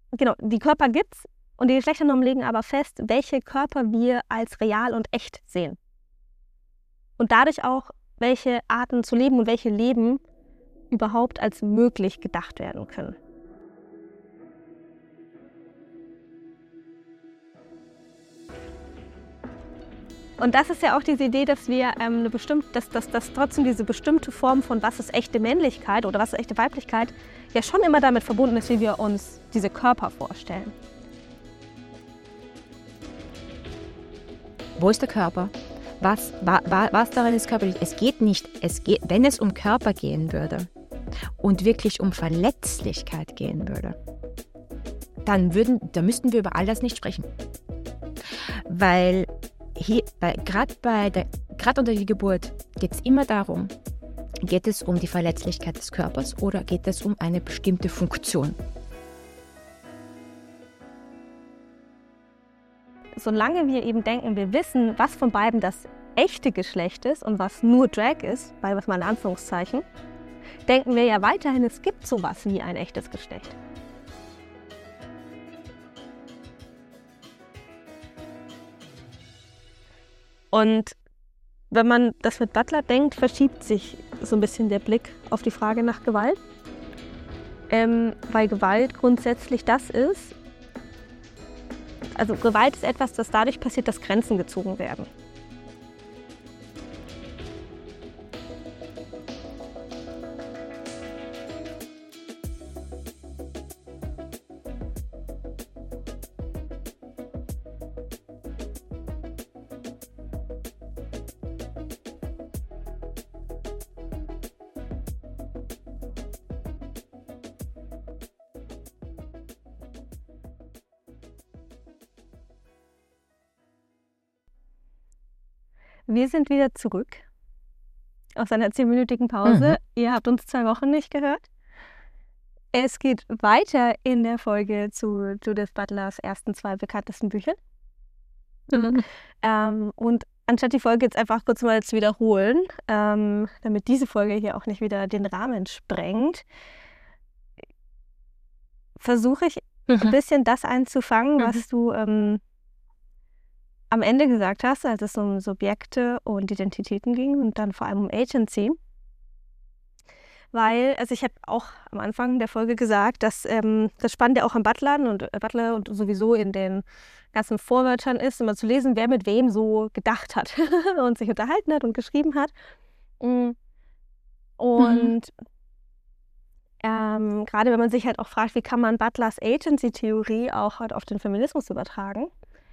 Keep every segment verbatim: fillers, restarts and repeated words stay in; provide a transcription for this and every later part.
genau, die Körper gibt's und die Geschlechternormen legen aber fest, welche Körper wir als real und echt sehen. Und dadurch auch, welche Arten zu leben und welche Leben überhaupt als möglich gedacht werden können. Und das ist ja auch diese Idee, dass wir ähm, eine bestimmte, dass, dass, dass trotzdem diese bestimmte Form von was ist echte Männlichkeit oder was ist echte Weiblichkeit ja schon immer damit verbunden ist, wie wir uns diese Körper vorstellen. Wo ist der Körper? Was, wa, wa, was darin ist körperlich? Es geht nicht, es geht, wenn es um Körper gehen würde und wirklich um Verletzlichkeit gehen würde, dann würden, da müssten wir über all das nicht sprechen. Weil hier, gerade bei der, gerade unter der Geburt geht es immer darum, geht es um die Verletzlichkeit des Körpers oder geht es um eine bestimmte Funktion? Solange wir eben denken, wir wissen, was von beiden das echte Geschlecht ist und was nur Drag ist, bei was mal in Anführungszeichen, denken wir ja weiterhin, es gibt sowas wie ein echtes Geschlecht. Und wenn man das mit Butler denkt, verschiebt sich so ein bisschen der Blick auf die Frage nach Gewalt. Ähm, weil Gewalt grundsätzlich das ist, also Gewalt ist etwas, das dadurch passiert, dass Grenzen gezogen werden. Wir sind wieder zurück aus einer zehnminütigen Pause. Mhm. Ihr habt uns zwei Wochen nicht gehört. Es geht weiter in der Folge zu Judith Butlers ersten zwei bekanntesten Büchern. Mhm. Ähm, und anstatt die Folge jetzt einfach kurz mal zu wiederholen, ähm, damit diese Folge hier auch nicht wieder den Rahmen sprengt, versuche ich mhm. ein bisschen das einzufangen, mhm. was du ähm, am Ende gesagt hast, als es um Subjekte und Identitäten ging und dann vor allem um Agency. Weil, also ich habe auch am Anfang der Folge gesagt, dass ähm, das Spannende auch am Butler und äh, Butler und sowieso in den ganzen Vorwörtern ist, immer zu lesen, wer mit wem so gedacht hat und sich unterhalten hat und geschrieben hat. Und mhm. ähm, gerade wenn man sich halt auch fragt, wie kann man Butlers Agency-Theorie auch halt auf den Feminismus übertragen,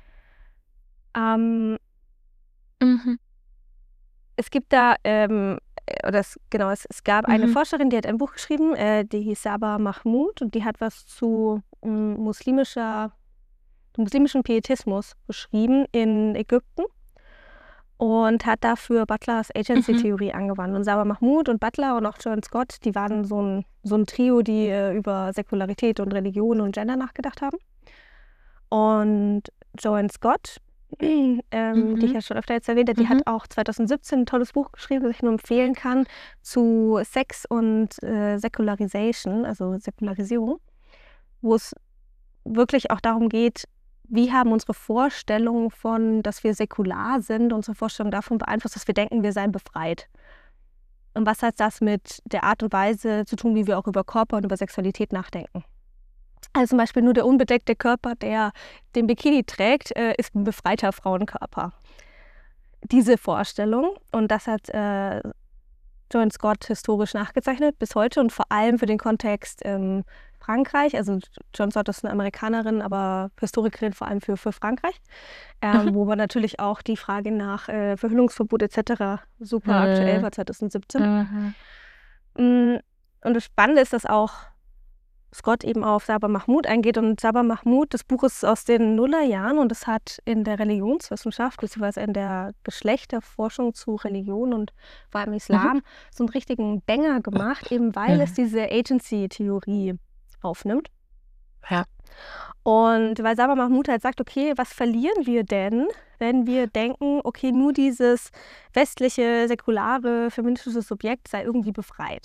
Ähm, mhm. Es gibt da, ähm, oder es, genau, es, es gab mhm. eine Forscherin, die hat ein Buch geschrieben, äh, die hieß Saba Mahmood und die hat was zu ähm, muslimischer, muslimischem Pietismus geschrieben in Ägypten und hat dafür Butlers Agency-Theorie mhm. angewandt. Und Saba Mahmood und Butler und auch Joan Scott, die waren so ein, so ein Trio, die äh, über Säkularität und Religion und Gender nachgedacht haben. Und Joan Scott, Ähm, mhm. die ich ja schon öfter jetzt erwähnt habe, die mhm. hat auch zwanzig siebzehn ein tolles Buch geschrieben, das ich nur empfehlen kann, zu Sex und äh, Säkularisation, also Säkularisierung, wo es wirklich auch darum geht, wie haben unsere Vorstellungen von, dass wir säkular sind, unsere Vorstellung davon beeinflusst, dass wir denken, wir seien befreit. Und was hat das mit der Art und Weise zu tun, wie wir auch über Körper und über Sexualität nachdenken? Also zum Beispiel nur der unbedeckte Körper, der den Bikini trägt, äh, ist ein befreiter Frauenkörper. Diese Vorstellung, und das hat äh, Joan Scott historisch nachgezeichnet bis heute und vor allem für den Kontext ähm, Frankreich. Also Joan Scott ist eine Amerikanerin, aber Historikerin vor allem für, für Frankreich, ähm, mhm. wo man natürlich auch die Frage nach äh, Verhüllungsverbot et cetera super mhm. aktuell war zwanzig siebzehn. Mhm. Und das Spannende ist, dass auch Scott eben auf Saba Mahmood eingeht. Und Saba Mahmood, das Buch ist aus den Nullerjahren und es hat in der Religionswissenschaft, beziehungsweise in der Geschlechterforschung zu Religion und vor allem Islam, mhm. so einen richtigen Banger gemacht, eben weil mhm. es diese Agency-Theorie aufnimmt. Ja. Und weil Saba Mahmood halt sagt, okay, was verlieren wir denn, wenn wir denken, okay, nur dieses westliche, säkulare, feministische Subjekt sei irgendwie befreit?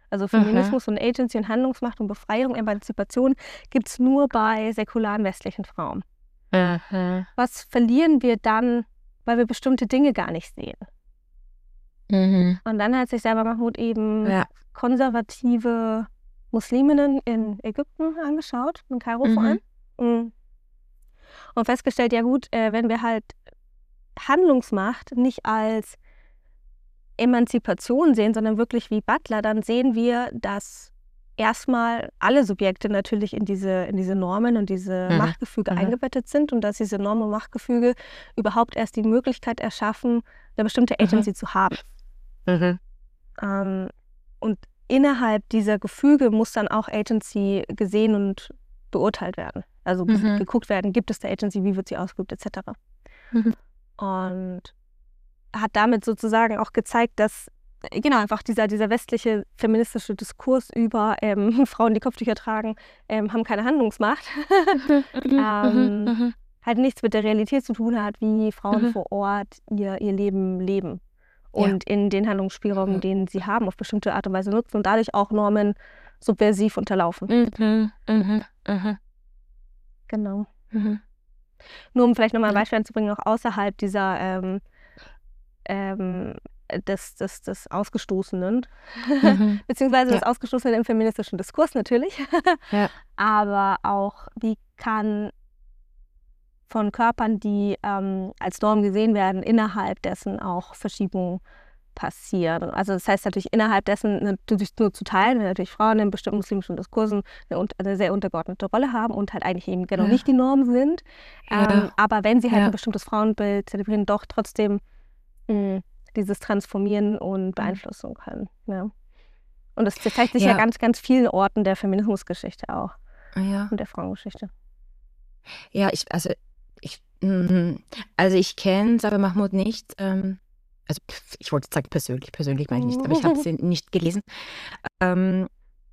Also Feminismus und Agency und Handlungsmacht und Befreiung, Emanzipation gibt es nur bei säkularen westlichen Frauen. Mhm. Was verlieren wir dann, weil wir bestimmte Dinge gar nicht sehen? Mhm. Und dann hat sich Saba Mahmoud eben Ja. konservative Musliminnen in Ägypten angeschaut, in Kairo vor allem. Mhm. Und festgestellt, ja gut, äh, wenn wir halt Handlungsmacht nicht als Emanzipation sehen, sondern wirklich wie Butler, dann sehen wir, dass erstmal alle Subjekte natürlich in diese, in diese Normen und diese Mhm. Machtgefüge Mhm. eingebettet sind und dass diese Normen und Machtgefüge überhaupt erst die Möglichkeit erschaffen, eine bestimmte Agency Mhm. zu haben. Mhm. Ähm, und innerhalb dieser Gefüge muss dann auch Agency gesehen und beurteilt werden. Also ge- Mhm. geguckt werden, gibt es da Agency, wie wird sie ausgeübt, et cetera. Mhm. Und hat damit sozusagen auch gezeigt, dass äh, genau einfach dieser, dieser westliche feministische Diskurs über ähm, Frauen, die Kopftücher tragen, ähm, haben keine Handlungsmacht, ähm, Mhm. halt nichts mit der Realität zu tun hat, wie Frauen Mhm. vor Ort ihr, ihr Leben leben Ja. und in den Handlungsspielräumen, den sie haben, auf bestimmte Art und Weise nutzen und dadurch auch Normen subversiv unterlaufen. Mhm. Mhm. Mhm. Genau. Mhm. Nur um vielleicht nochmal ein Ja. Beispiel anzubringen, auch außerhalb dieser ähm, ähm, des, des, des Ausgestoßenen, Mhm. beziehungsweise des Ja. Ausgestoßenen im feministischen Diskurs natürlich, Ja. aber auch, wie kann von Körpern, die ähm, als Norm gesehen werden, innerhalb dessen auch Verschiebungen passieren. Also das heißt natürlich innerhalb dessen natürlich nur zu teilen, wenn natürlich Frauen in bestimmten muslimischen Diskursen eine, eine sehr untergeordnete Rolle haben und halt eigentlich eben genau Ja. nicht die Norm sind. Ja. Ähm, aber wenn sie halt Ja. ein bestimmtes Frauenbild zelebrieren, doch trotzdem mh, dieses transformieren und beeinflussen können. Ja. Und das, das zeigt sich ja. Ja. ganz, ganz vielen Orten der Feminismusgeschichte auch Ja. und der Frauengeschichte. Ja, ich, also ich, mm, also ich kenne Saba Mahmoud nicht. Ähm, also pf, ich wollte sagen persönlich, persönlich meine ich nicht, aber ich habe sie nicht gelesen. Ähm,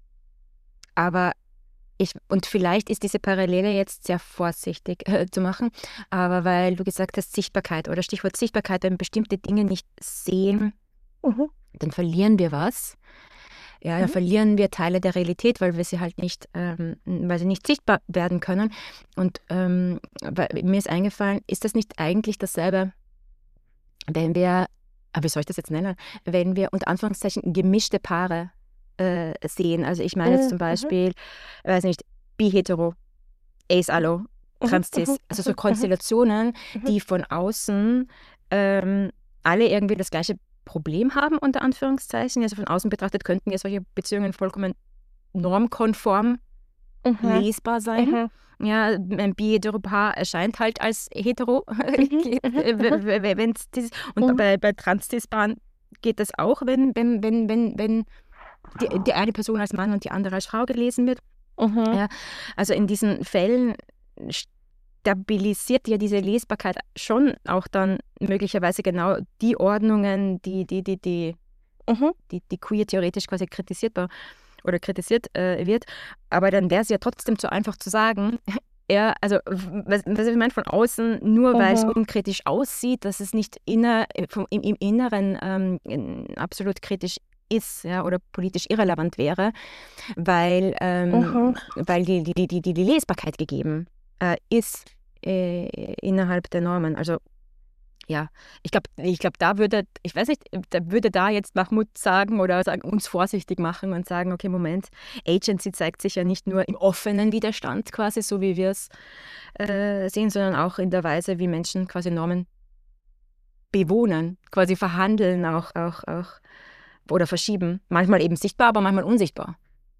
aber ich, und vielleicht ist diese Parallele jetzt sehr vorsichtig äh, zu machen, aber weil du gesagt hast, Sichtbarkeit oder Stichwort Sichtbarkeit, wenn wir bestimmte Dinge nicht sehen, Mhm. dann verlieren wir was. Ja, dann Mhm. verlieren wir Teile der Realität, weil wir sie halt nicht, ähm, weil sie nicht sichtbar werden können. Und ähm, weil, mir ist eingefallen, ist das nicht eigentlich dasselbe, wenn wir, aber wie soll ich das jetzt nennen, wenn wir unter Anführungszeichen gemischte Paare äh, sehen. Also ich meine jetzt zum Mhm. Beispiel, weiß nicht, bi-hetero, ace-allo, Mhm. trans-cis, Mhm. also so Mhm. Konstellationen, Mhm. die von außen ähm, alle irgendwie das gleiche Problem haben, unter Anführungszeichen. Also von außen betrachtet könnten ja solche Beziehungen vollkommen normkonform Mhm. lesbar sein. Mhm. Ja, ein bi-hetero-Paar erscheint halt als hetero, Mhm. wenn es dieses, und Mhm. bei, bei trans-cis-Paaren geht das auch, wenn, wenn, wenn, wenn, wenn die, die eine Person als Mann und die andere als Frau gelesen wird. Mhm. Ja, also in diesen Fällen stabilisiert ja diese Lesbarkeit schon auch dann möglicherweise genau die Ordnungen, die, die, die, die, Mhm. die, die queer theoretisch quasi kritisierbar oder kritisiert äh, wird. Aber dann wäre es ja trotzdem zu einfach zu sagen, ja, also was, was ich meine von außen, nur weil es Mhm. unkritisch aussieht, dass es nicht inner, vom, im, im Inneren ähm, absolut kritisch ist, ja, oder politisch irrelevant wäre, weil, ähm, Mhm. weil die, die, die, die, die Lesbarkeit gegeben äh, ist äh, innerhalb der Normen. Also ja, ich glaube, ich glaub, da würde, ich weiß nicht, da würde da jetzt Mahmoud sagen oder sagen, uns vorsichtig machen und sagen, okay, Moment, Agency zeigt sich ja nicht nur im offenen Widerstand quasi, so wie wir es äh, sehen, sondern auch in der Weise, wie Menschen quasi Normen bewohnen, quasi verhandeln auch, auch, auch oder verschieben. Manchmal eben sichtbar, aber manchmal unsichtbar.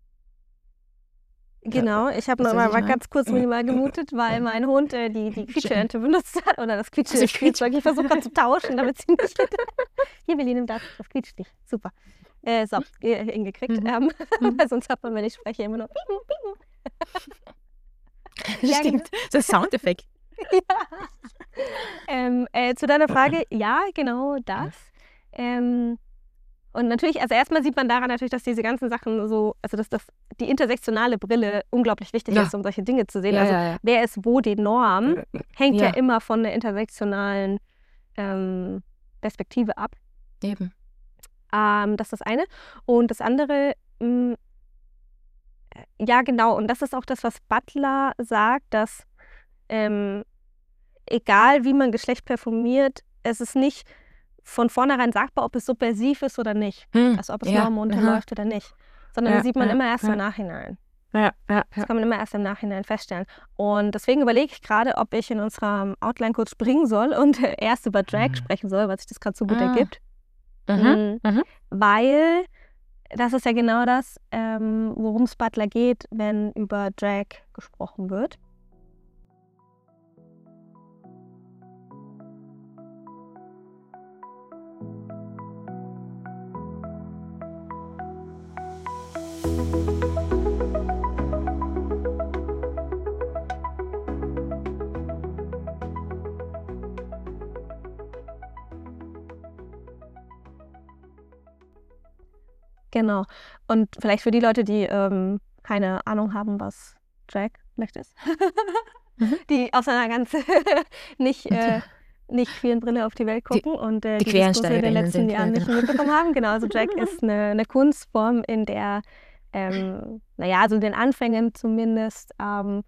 Genau, ich habe noch Weißt du, was mal, ich mal meine? ganz kurz minimal gemutet, weil mein Hund äh, die, die Quietscheente benutzt hat oder das Also Quietsche-Spielzeug. Ich versuche gerade zu tauschen, damit sie nicht... Hier, wir nehmen das, das quietscht nicht. Super. Äh, so, äh, hingekriegt. Mhm. Ähm, Mhm. weil sonst hat man, wenn ich spreche, immer nur... Ja, Stimmt, so ein Soundeffekt. Ja. Ähm, äh, zu deiner Frage, ja, genau das. Ähm, und natürlich, also erstmal sieht man daran natürlich, dass diese ganzen Sachen so, also dass das, die intersektionale Brille unglaublich wichtig Ja. ist, um solche Dinge zu sehen. Ja, also ja, ja. wer ist wo die Norm, hängt ja, Ja. immer von der intersektionalen ähm, Perspektive ab. Eben. Ähm, das ist das eine. Und das andere mh, ja, genau. Und das ist auch das, was Butler sagt, dass ähm, egal wie man Geschlecht performiert, es ist nicht von vornherein sagbar, ob es subversiv ist oder nicht. Hm, Also ob es ja, Normen aha. unterläuft oder nicht. Sondern Ja, das sieht man ja, immer erst ja. im Nachhinein. Ja, ja, Das ja. kann man immer erst im Nachhinein feststellen. Und deswegen überlege ich gerade, ob ich in unserem Outline-Code springen soll und erst über Drag Mhm. sprechen soll, weil sich das gerade so gut Ah. ergibt. Mhm. Mm, Mhm. Weil das ist ja genau das, ähm, worum es Butler geht, wenn über Drag gesprochen wird. Genau. Und vielleicht für die Leute, die ähm, keine Ahnung haben, was Drag vielleicht ist, Mhm. die aus einer ganz nicht, äh, nicht queeren Brille auf die Welt gucken und äh, die die Diskurse in den QuereinsteigerInnen letzten sind, Jahren ja, nicht genau. mitbekommen haben. Genau, also Drag ist eine, eine Kunstform, in der, ähm, naja, also in den Anfängen zumindest, ähm,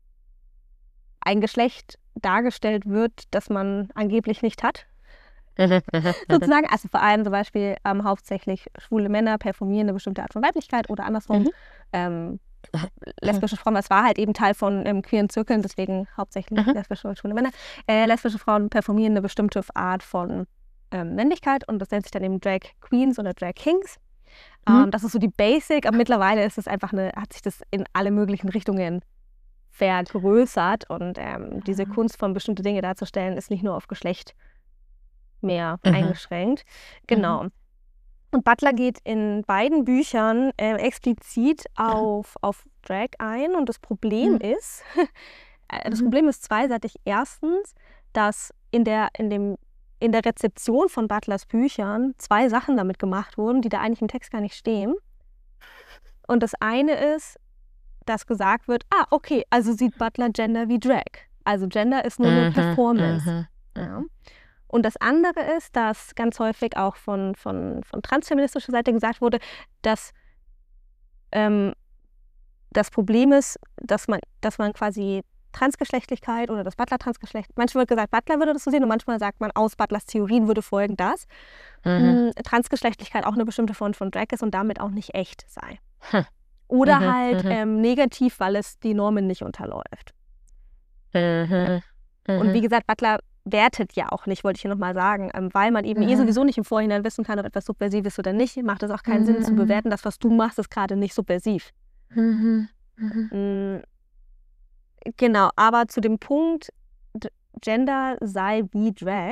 ein Geschlecht dargestellt wird, das man angeblich nicht hat. Sozusagen, also vor allem zum Beispiel ähm, hauptsächlich schwule Männer performieren eine bestimmte Art von Weiblichkeit oder andersrum Mhm. ähm, lesbische Frauen, das war halt eben Teil von ähm, queeren Zirkeln, deswegen hauptsächlich Mhm. lesbische und schwule Männer. Äh, lesbische Frauen performieren eine bestimmte Art von ähm, Männlichkeit und das nennt sich dann eben Drag Queens oder Drag Kings. Mhm. Ähm, das ist so die Basic, aber mittlerweile ist es einfach eine, hat sich das in alle möglichen Richtungen vergrößert und ähm, diese Kunst von bestimmte Dinge darzustellen, ist nicht nur auf Geschlecht mehr Mhm. eingeschränkt. Genau. Und Butler geht in beiden Büchern äh, explizit auf, auf Drag ein und das Problem Mhm. ist, äh, das Mhm. Problem ist zweiseitig. Erstens, dass in der, in dem, in der Rezeption von Butlers Büchern zwei Sachen damit gemacht wurden, die da eigentlich im Text gar nicht stehen. Und das eine ist, dass gesagt wird, ah, okay, also sieht Butler Gender wie Drag. Also Gender ist nur eine Mhm. Performance. Mhm. Ja. Und das andere ist, dass ganz häufig auch von, von, von transfeministischer Seite gesagt wurde, dass ähm, das Problem ist, dass man, dass man quasi Transgeschlechtlichkeit oder das Butler-Transgeschlecht, manchmal wird gesagt, Butler würde das so sehen und manchmal sagt man, aus Butlers Theorien würde folgen das, Mhm. mh, Transgeschlechtlichkeit auch eine bestimmte Form von Drag ist und damit auch nicht echt sei. Hm. Oder Mhm. halt Mhm. ähm, negativ, weil es die Normen nicht unterläuft. Mhm. Und wie Mhm. gesagt, Butler wertet ja auch nicht, wollte ich hier nochmal sagen, ähm, weil man eben eh Mhm. sowieso nicht im Vorhinein wissen kann, ob etwas subversiv ist oder nicht, macht es auch keinen Sinn zu Mhm. bewerten, das, was du machst, ist gerade nicht subversiv. Mhm. Mhm. Mm, Genau, aber zu dem Punkt, D- Gender sei wie Drag,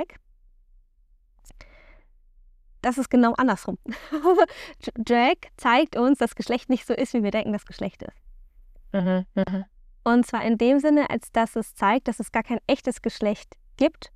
das ist genau andersrum. Drag zeigt uns, dass Geschlecht nicht so ist, wie wir denken, dass Geschlecht ist. Mhm. Mhm. Und zwar in dem Sinne, als dass es zeigt, dass es gar kein echtes Geschlecht gibt,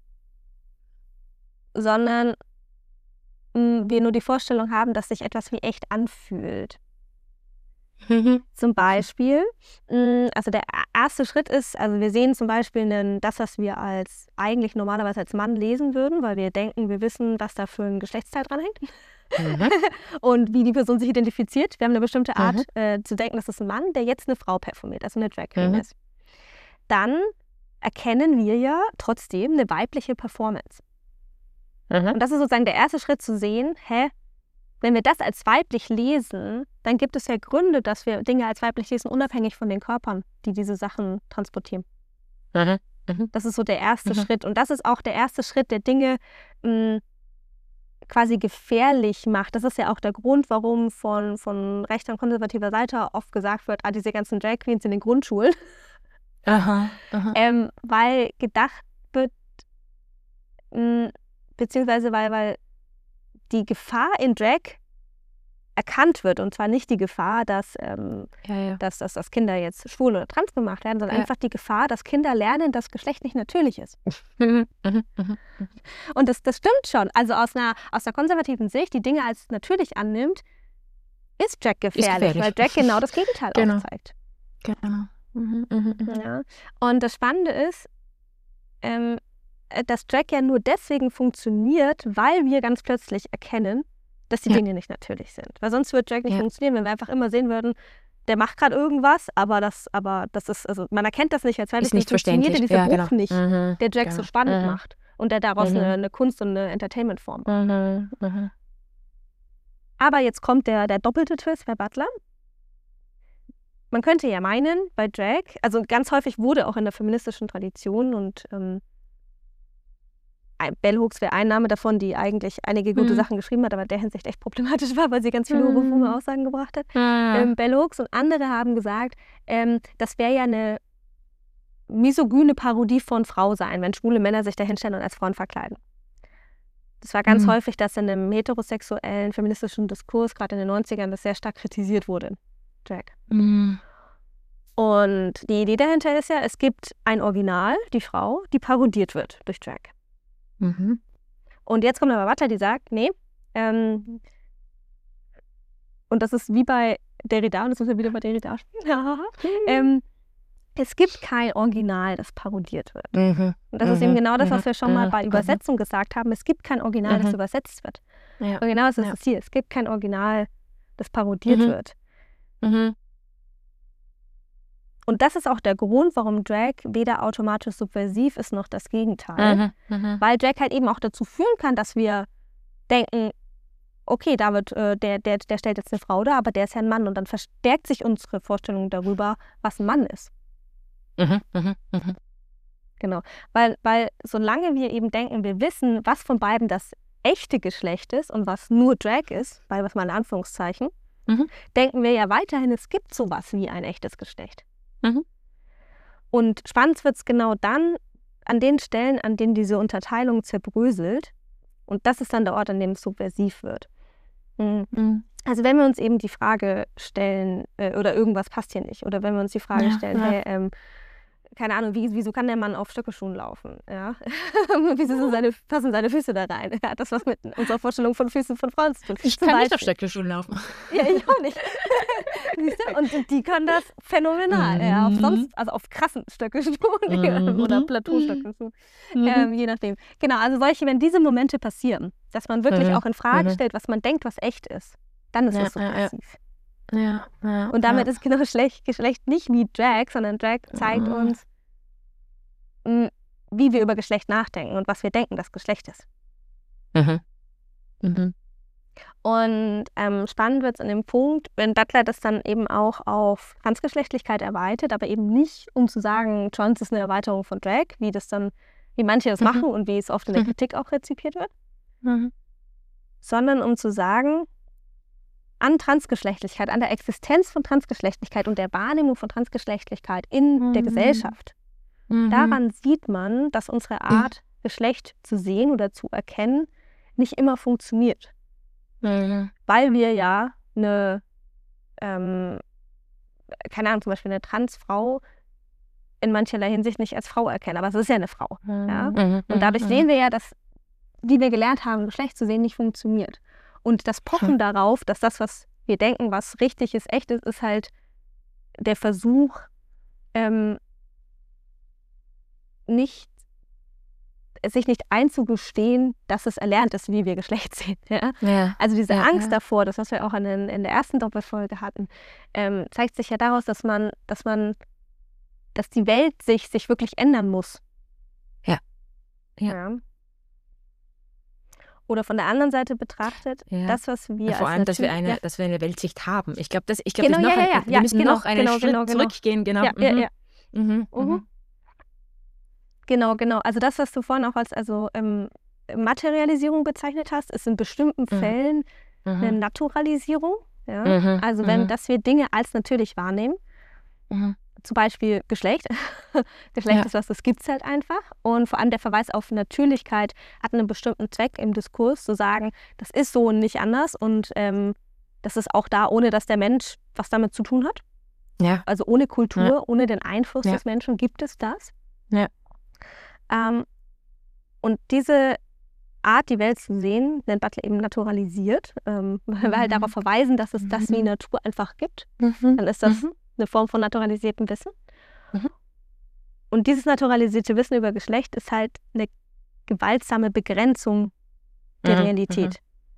sondern mh, wir nur die Vorstellung haben, dass sich etwas wie echt anfühlt. Mhm. Zum Beispiel, mh, also der erste Schritt ist, also wir sehen zum Beispiel einen, das, was wir als eigentlich normalerweise als Mann lesen würden, weil wir denken, wir wissen, was da für ein Geschlechtsteil dranhängt Mhm. und wie die Person sich identifiziert. Wir haben eine bestimmte Art Mhm. äh, zu denken, das ist ein Mann, der jetzt eine Frau performiert, also eine Drag Queen Mhm. ist. Dann erkennen wir ja trotzdem eine weibliche Performance. Mhm. Und das ist sozusagen der erste Schritt zu sehen, hä, wenn wir das als weiblich lesen, dann gibt es ja Gründe, dass wir Dinge als weiblich lesen, unabhängig von den Körpern, die diese Sachen transportieren. Mhm. Mhm. Das ist so der erste Mhm. Schritt. Und das ist auch der erste Schritt, der Dinge mh, quasi gefährlich macht. Das ist ja auch der Grund, warum von, von rechter und konservativer Seite oft gesagt wird, ah, diese ganzen Drag Queens in den Grundschulen. Aha. Aha. Ähm, weil gedacht wird, mh, beziehungsweise weil, weil die Gefahr in Drag erkannt wird. Und zwar nicht die Gefahr, dass, ähm, Ja, ja. dass, dass, dass Kinder jetzt schwul oder trans gemacht werden, sondern Ja. einfach die Gefahr, dass Kinder lernen, dass Geschlecht nicht natürlich ist. Mhm. Mhm. Mhm. Und das, das stimmt schon. Also aus einer, aus einer konservativen Sicht, die Dinge als natürlich annimmt, ist Drag gefährlich, gefährlich. weil Drag genau das Gegenteil Genau. aufzeigt. Genau. Mhm. Mhm. Mhm. Ja. Und das Spannende ist, ähm, dass Drag ja nur deswegen funktioniert, weil wir ganz plötzlich erkennen, dass die Ja. Dinge nicht natürlich sind. Weil sonst würde Drag nicht Ja. funktionieren, wenn wir einfach immer sehen würden, der macht gerade irgendwas, aber das, aber das ist, also man erkennt das nicht als weiblich, Ist nicht dann funktioniert verständlich. dieser Ja, Bruch genau. nicht, Mhm. der Drag Genau. so spannend Mhm. macht und der daraus Mhm. eine, eine Kunst und eine Entertainment-Form macht. Mhm. Mhm. Aber jetzt kommt der, der doppelte Twist bei Butler. Man könnte ja meinen, bei Drag, also ganz häufig wurde auch in der feministischen Tradition und ähm, Bell Hooks wäre ein Name davon, die eigentlich einige gute Mhm. Sachen geschrieben hat, aber in der Hinsicht echt problematisch war, weil sie ganz viele Mhm. homophobe Aussagen gebracht hat. Ja. Ähm, Bell Hooks und andere haben gesagt, ähm, das wäre ja eine misogyne Parodie von Frau sein, wenn schwule Männer sich dahinstellen und als Frauen verkleiden. Das war ganz Mhm. häufig, dass in einem heterosexuellen feministischen Diskurs, gerade in den neunzigern, das sehr stark kritisiert wurde. Drag. Mhm. Und die Idee dahinter ist ja, es gibt ein Original, die Frau, die parodiert wird durch Drag. Mhm. Und jetzt kommt aber Butler, die sagt, nee, ähm, und das ist wie bei Derrida, und das müssen wir wieder bei Derrida spielen, ähm, es gibt kein Original, das parodiert wird. Mhm. Und das ist eben genau das, was wir schon mal bei Übersetzung gesagt haben. Es gibt kein Original, das Mhm. übersetzt wird. Ja. Und genau das ist Ja. es hier. Es gibt kein Original, das parodiert Mhm. wird. Mhm. Und das ist auch der Grund, warum Drag weder automatisch subversiv ist, noch das Gegenteil. Mhm. Mhm. Weil Drag halt eben auch dazu führen kann, dass wir denken, okay, David, äh, der, der, der stellt jetzt eine Frau dar, aber der ist ja ein Mann. Und dann verstärkt sich unsere Vorstellung darüber, was ein Mann ist. Mhm. Mhm. Mhm. Genau. Weil, weil solange wir eben denken, wir wissen, was von beiden das echte Geschlecht ist und was nur Drag ist, bei was mal in Anführungszeichen, Mhm. denken wir ja weiterhin, es gibt sowas wie ein echtes Geschlecht. Mhm. Und spannend wird es genau dann an den Stellen, an denen diese Unterteilung zerbröselt. Und das ist dann der Ort, an dem es subversiv wird. Mhm. Mhm. Also wenn wir uns eben die Frage stellen, äh, oder irgendwas passt hier nicht, oder wenn wir uns die Frage Ja, stellen, ja. hey, ähm, keine Ahnung, wie, wieso kann der Mann auf Stöckelschuhen laufen? Ja? wieso sind seine, passen seine Füße da rein? Hat das was mit unserer Vorstellung von Füßen von Frauen zu tun? Ich Zum kann nicht auf Beispiel. Stöckelschuhen laufen. Ja, ich auch nicht. Siehst du? Und die können das phänomenal. Mhm. Ja, auf sonst, also auf krassen Stöckelschuhen Mhm. oder Plateaustöckelschuhen. Mhm. Ähm, je nachdem. Genau, also solche, wenn diese Momente passieren, dass man wirklich Mhm. auch in Frage Mhm. stellt, was man denkt, was echt ist, dann ist Ja, es ja, ja. subversiv. Ja, ja, Und damit ja. ist genau Geschlecht, Geschlecht nicht wie Drag, sondern Drag zeigt Mhm. uns, mh, wie wir über Geschlecht nachdenken und was wir denken, das Geschlecht ist. Mhm. Mhm. Und ähm, spannend wird es an dem Punkt, wenn Butler das dann eben auch auf Transgeschlechtlichkeit erweitert, aber eben nicht, um zu sagen, Trans ist eine Erweiterung von Drag, wie das dann, wie manche das Mhm. machen und wie es oft in der Mhm. Kritik auch rezipiert wird, Mhm. sondern um zu sagen, an Transgeschlechtlichkeit, an der Existenz von Transgeschlechtlichkeit und der Wahrnehmung von Transgeschlechtlichkeit in der Mhm. Gesellschaft. Mhm. Daran sieht man, dass unsere Art, Geschlecht zu sehen oder zu erkennen, nicht immer funktioniert. Mhm. Weil wir ja eine, ähm, keine Ahnung, zum Beispiel eine Transfrau in mancherlei Hinsicht nicht als Frau erkennen, aber es ist ja eine Frau. Ja? Mhm. Und dadurch Mhm. sehen wir ja, dass, wie wir gelernt haben, Geschlecht zu sehen, nicht funktioniert. Und das Pochen darauf, dass das, was wir denken, was richtig ist, echt ist, ist halt der Versuch, ähm, nicht, sich nicht einzugestehen, dass es erlernt ist, wie wir Geschlecht sehen. Ja? Ja. Also diese Ja, Angst ja. davor, das, was wir auch in, den, in der ersten Doppelfolge hatten, ähm, zeigt sich ja daraus, dass man, dass man, dass die Welt sich, sich wirklich ändern muss. Ja. Ja. Ja. Oder von der anderen Seite betrachtet, Ja. das, was wir Ja, vor als allem, dass wir natürlich- eine, ja. dass wir eine Weltsicht haben. Ich glaube, das, ich glaube, Genau, das ist noch ja, ja, ein, ja, wir müssen genau, noch einen genau, Schritt genau, genau. zurückgehen. Genau. Ja, ja, Mhm. ja. Mhm. Mhm. Mhm. Genau, genau. Also das, was du vorhin auch als also ähm, Materialisierung bezeichnet hast, ist in bestimmten Fällen eine Mhm. Naturalisierung. Ja? Mhm. Also wenn, Mhm. dass wir Dinge als natürlich wahrnehmen, Mhm. zum Beispiel Geschlecht. Geschlecht Ja. ist was, das gibt es halt einfach. Und vor allem der Verweis auf Natürlichkeit hat einen bestimmten Zweck im Diskurs, zu sagen, das ist so und nicht anders und ähm, das ist auch da, ohne dass der Mensch was damit zu tun hat. Ja. Also ohne Kultur, Ja. ohne den Einfluss Ja. des Menschen gibt es das. Ja. Ähm, und diese Art, die Welt zu sehen, nennt Butler eben naturalisiert, ähm, weil wir halt Mhm. darauf verweisen, dass es das wie Mhm. Natur einfach gibt. Mhm. Dann ist das Mhm. eine Form von naturalisiertem Wissen. Mhm. Und dieses naturalisierte Wissen über Geschlecht ist halt eine gewaltsame Begrenzung der Mhm. Realität.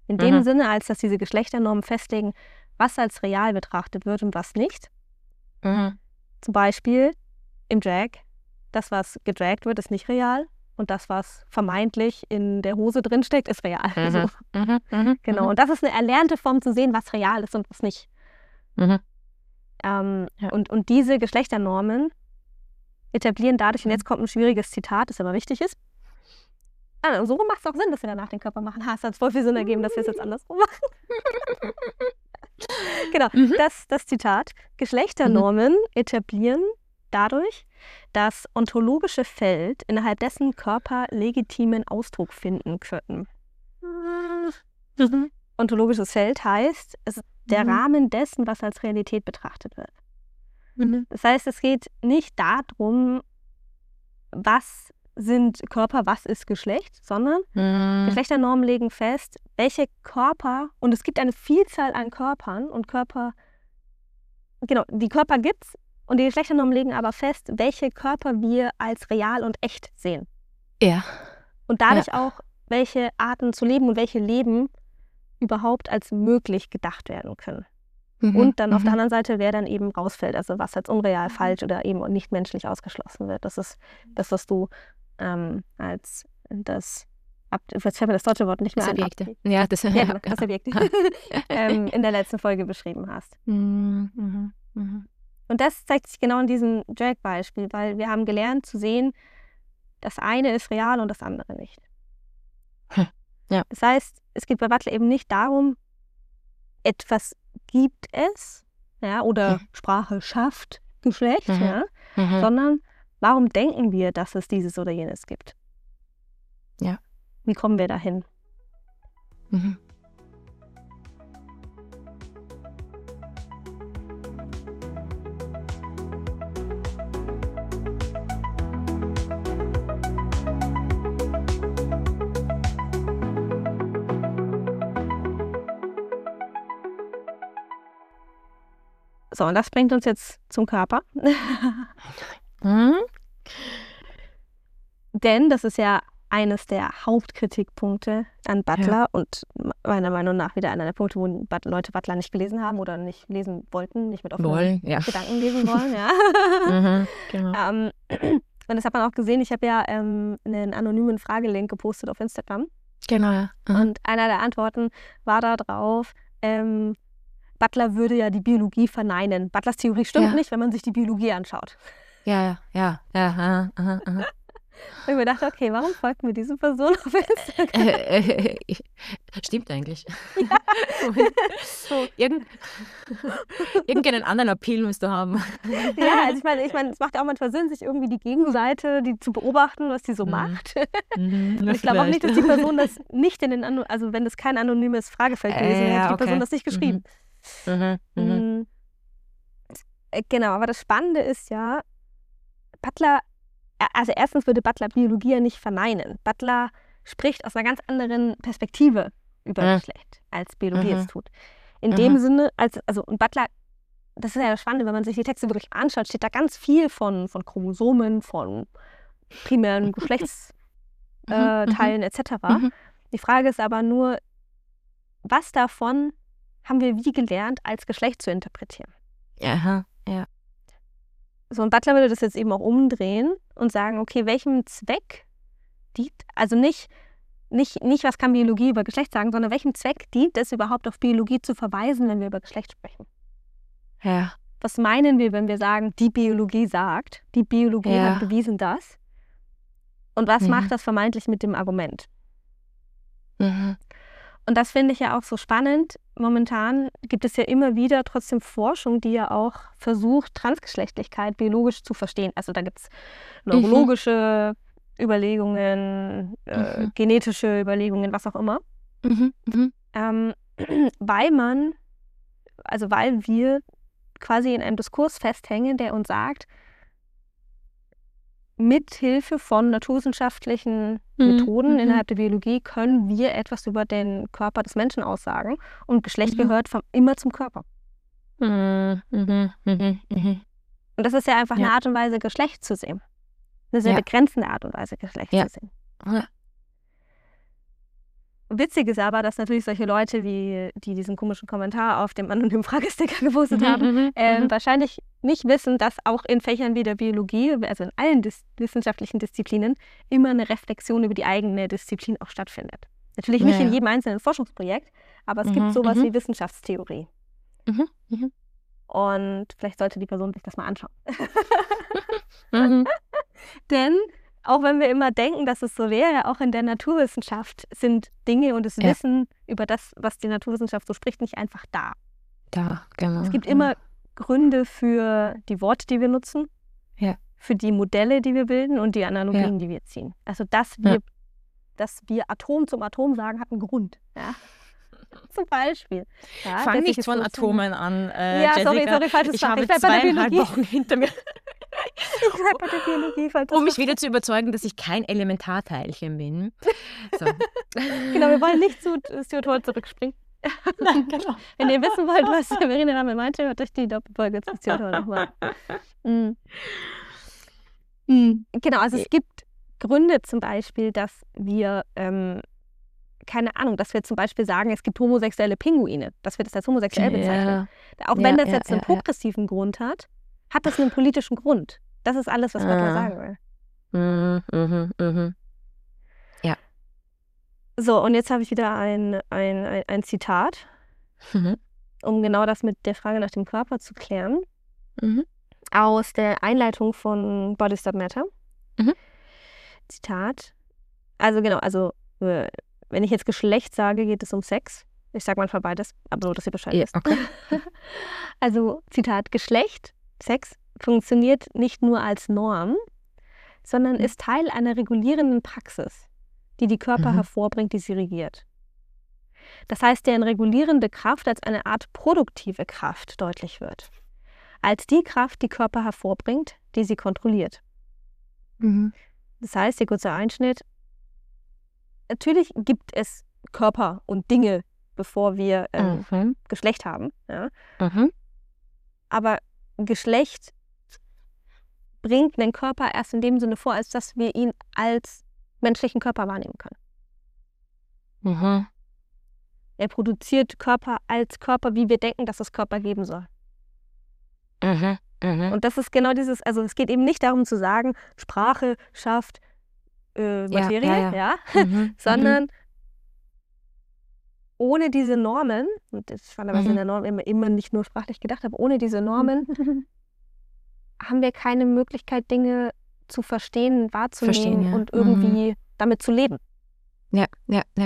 In dem Mhm. Sinne, als dass diese Geschlechternormen festlegen, was als real betrachtet wird und was nicht. Mhm. Zum Beispiel im Drag, das, was gedragt wird, ist nicht real. Und das, was vermeintlich in der Hose drinsteckt, ist real. Mhm. So. Mhm. Mhm. Genau. Und das ist eine erlernte Form zu sehen, was real ist und was nicht. Mhm. Ähm, Ja. und, und diese Geschlechternormen etablieren dadurch, und Mhm. jetzt kommt ein schwieriges Zitat, das aber wichtig ist. Ah, so macht es auch Sinn, dass wir danach den Körper machen. Ha, es hat voll viel Sinn ergeben, dass wir es jetzt andersrum machen. Genau, Mhm. das, das Zitat. Geschlechternormen etablieren dadurch das ontologische Feld, innerhalb dessen Körper legitimen Ausdruck finden können. Mhm. Ontologisches Feld heißt, es ist der Mhm. Rahmen dessen, was als Realität betrachtet wird. Mhm. Das heißt, es geht nicht darum, was sind Körper, was ist Geschlecht, sondern Mhm. Geschlechternormen legen fest, welche Körper, und es gibt eine Vielzahl an Körpern und Körper, genau, die Körper gibt's, und die Geschlechternormen legen aber fest, welche Körper wir als real und echt sehen. Ja. Und dadurch Ja. auch, welche Arten zu leben und welche Leben überhaupt als möglich gedacht werden können. Mhm. Und dann auf der Mhm. anderen Seite, wer dann eben rausfällt, also was als unreal, falsch oder eben nicht menschlich ausgeschlossen wird. Das ist das, was du ähm, als das, ab, jetzt fällt mir das deutsche Wort nicht mehr Das ein, Objekte. ab, Ja, das, ja, ja, genau, das Objekt, ja. ähm, in der letzten Folge beschrieben hast. Mhm. Mhm. Mhm. Und das zeigt sich genau in diesem Drag-Beispiel, weil wir haben gelernt zu sehen, das eine ist real und das andere nicht. Hm. Ja. Das heißt, es geht bei Butler eben nicht darum, etwas gibt es, ja, oder Mhm. Sprache schafft Geschlecht, Mhm. ja, Mhm. sondern warum denken wir, dass es dieses oder jenes gibt? Ja. Wie kommen wir dahin? Mhm. So, und das bringt uns jetzt zum Körper. Mhm. Denn das ist ja eines der Hauptkritikpunkte an Butler Ja. und meiner Meinung nach wieder einer der Punkte, wo But- Leute Butler nicht gelesen haben oder nicht lesen wollten, nicht mit offenen Wollen, ja. Gedanken lesen wollen. Ja. Mhm. Genau. ähm, und das hat man auch gesehen. Ich habe ja ähm, einen anonymen Fragelink gepostet auf Instagram. Genau, ja. Mhm. Und einer der Antworten war da drauf, ähm, Butler würde ja die Biologie verneinen. Butlers Theorie stimmt Ja. nicht, wenn man sich die Biologie anschaut. Ja, ja, ja, ja. Aha, aha, aha. Und ich mir dachte, okay, warum folgt mir diese Person auf Instagram? Äh, äh, Stimmt eigentlich. Ja. So, irgend, irgendeinen anderen Appeal musst du haben. Ja, also ich meine, ich meine, es macht ja auch manchmal Sinn, sich irgendwie die Gegenseite, die zu beobachten, was die so Mhm. macht. Mhm. Und Ja, ich glaube auch nicht, dass die vielleicht. Person das nicht in den, Ano- also wenn das kein anonymes Fragefeld gewesen wäre, Äh, hätte die ja, Person okay. das nicht geschrieben. Mhm. Mhm. Mm, äh, Genau, aber das Spannende ist ja, Butler, äh, also erstens würde Butler Biologie ja nicht verneinen. Butler spricht aus einer ganz anderen Perspektive über Mhm. Geschlecht, als Biologie Mhm. es tut. In Mhm. dem Sinne, als, also und Butler, das ist ja das Spannende, wenn man sich die Texte wirklich anschaut, steht da ganz viel von, von Chromosomen, von primären Geschlechtsteilen Mhm. äh, Teilen et cetera. Mhm. Die Frage ist aber nur, was davon haben wir wie gelernt, als Geschlecht zu interpretieren? Aha, ja. So, und Butler würde das jetzt eben auch umdrehen und sagen, okay, welchem Zweck dient, also nicht, nicht, nicht was kann Biologie über Geschlecht sagen, sondern welchem Zweck dient es überhaupt auf Biologie zu verweisen, wenn wir über Geschlecht sprechen? Ja. Was meinen wir, wenn wir sagen, die Biologie sagt, die Biologie Ja. hat bewiesen das? Und was Mhm. macht das vermeintlich mit dem Argument? Mhm. Und das finde ich ja auch so spannend. Momentan gibt es ja immer wieder trotzdem Forschung, die ja auch versucht, Transgeschlechtlichkeit biologisch zu verstehen. Also da gibt es neurologische Überlegungen, äh, Mhm. genetische Überlegungen, was auch immer. Mhm. Mhm. Ähm, weil man, also weil wir quasi in einem Diskurs festhängen, der uns sagt, mit Hilfe von naturwissenschaftlichen Methoden Mhm. innerhalb der Biologie können wir etwas über den Körper des Menschen aussagen. Und Geschlecht Mhm. gehört vom, immer zum Körper. Mhm. Mhm. Mhm. Mhm. Und das ist ja einfach Ja. eine Art und Weise, Geschlecht zu sehen. Eine sehr Ja. begrenzende Art und Weise, Geschlecht Ja. zu sehen. Ja. witzig ist aber, dass natürlich solche Leute, wie die diesen komischen Kommentar auf dem anonymen Fragesticker gepostet haben, ähm, wahrscheinlich nicht wissen, dass auch in Fächern wie der Biologie, also in allen dis- wissenschaftlichen Disziplinen, immer eine Reflexion über die eigene Disziplin auch stattfindet. Natürlich nicht Ja, in ja. jedem einzelnen Forschungsprojekt, aber es Mhm, gibt sowas mhm. wie Wissenschaftstheorie. Mhm, mhm, Und vielleicht sollte die Person sich das mal anschauen. mhm. Denn auch wenn wir immer denken, dass es so wäre, auch in der Naturwissenschaft sind Dinge und das Ja. Wissen über das, was die Naturwissenschaft so spricht, nicht einfach da. Da, genau. Es gibt ja. immer Gründe für die Worte, die wir nutzen, Ja. für die Modelle, die wir bilden und die Analogien, die wir ziehen. Also dass wir, Ja. dass wir Atom zum Atom sagen, hat einen Grund. Ja? Zum Beispiel. Ja, Fang dass ich nicht es von so- Atomen an, äh, Ja, sorry, Jessica. sorry, falsches Ich Fach. habe Ich bleib bei der zweieinhalb Biologie. Wochen hinter mir, Ich bleib bei der Biologie, falls um das mich wieder zu überzeugen, dass ich kein Elementarteilchen bin. So. Genau, wir wollen nicht zu Stuart Hall zurückspringen. Nein, genau. Wenn ihr wissen wollt, was Verena damit meinte, hört euch die Doppelfolge zu Stuart Hall nochmal an. Mm. Mhm. Genau, also es gibt Gründe zum Beispiel, dass wir, ähm, keine Ahnung, dass wir zum Beispiel sagen, es gibt homosexuelle Pinguine, dass wir das als homosexuell bezeichnen. Auch wenn Ja, das ja, jetzt einen ja, ja. progressiven Grund hat, hat das einen politischen Grund. Das ist alles, was Butler Ah. sagen will. Mhm, mhm, mhm. So, und jetzt habe ich wieder ein, ein, ein, ein Zitat, Mhm. um genau das mit der Frage nach dem Körper zu klären, Mhm. aus der Einleitung von Body Stop Matter. Mhm. Zitat. Also genau, also äh, wenn ich jetzt Geschlecht sage, geht es um Sex. Ich sage manchmal beides, aber so, dass ihr Bescheid Ja, wisst. okay. Also Zitat, Geschlecht, Sex, funktioniert nicht nur als Norm, sondern Mhm. ist Teil einer regulierenden Praxis, die die Körper Mhm. hervorbringt, die sie regiert. Das heißt, deren regulierende Kraft als eine Art produktive Kraft deutlich wird. Als die Kraft, die Körper hervorbringt, die sie kontrolliert. Mhm. Das heißt, hier kurzer Einschnitt. Natürlich gibt es Körper und Dinge, bevor wir ähm, Mhm. Geschlecht haben. Ja? Mhm. Aber Geschlecht bringt den Körper erst in dem Sinne vor, als dass wir ihn als menschlichen Körper wahrnehmen können. Mhm. Er produziert Körper als Körper, wie wir denken, dass es Körper geben soll. Mhm. Mhm. Und das ist genau dieses, also es geht eben nicht darum zu sagen, Sprache schafft äh, Ja, Materie, ja, ja, ja. Mhm. sondern ohne diese Normen, und ich fand aber, was Mhm. in der Norm immer, immer nicht nur sprachlich gedacht habe, ohne diese Normen haben wir keine Möglichkeit, Dinge zu verstehen, wahrzunehmen Verstehen, ja. und irgendwie damit zu leben. Ja, ja, ja.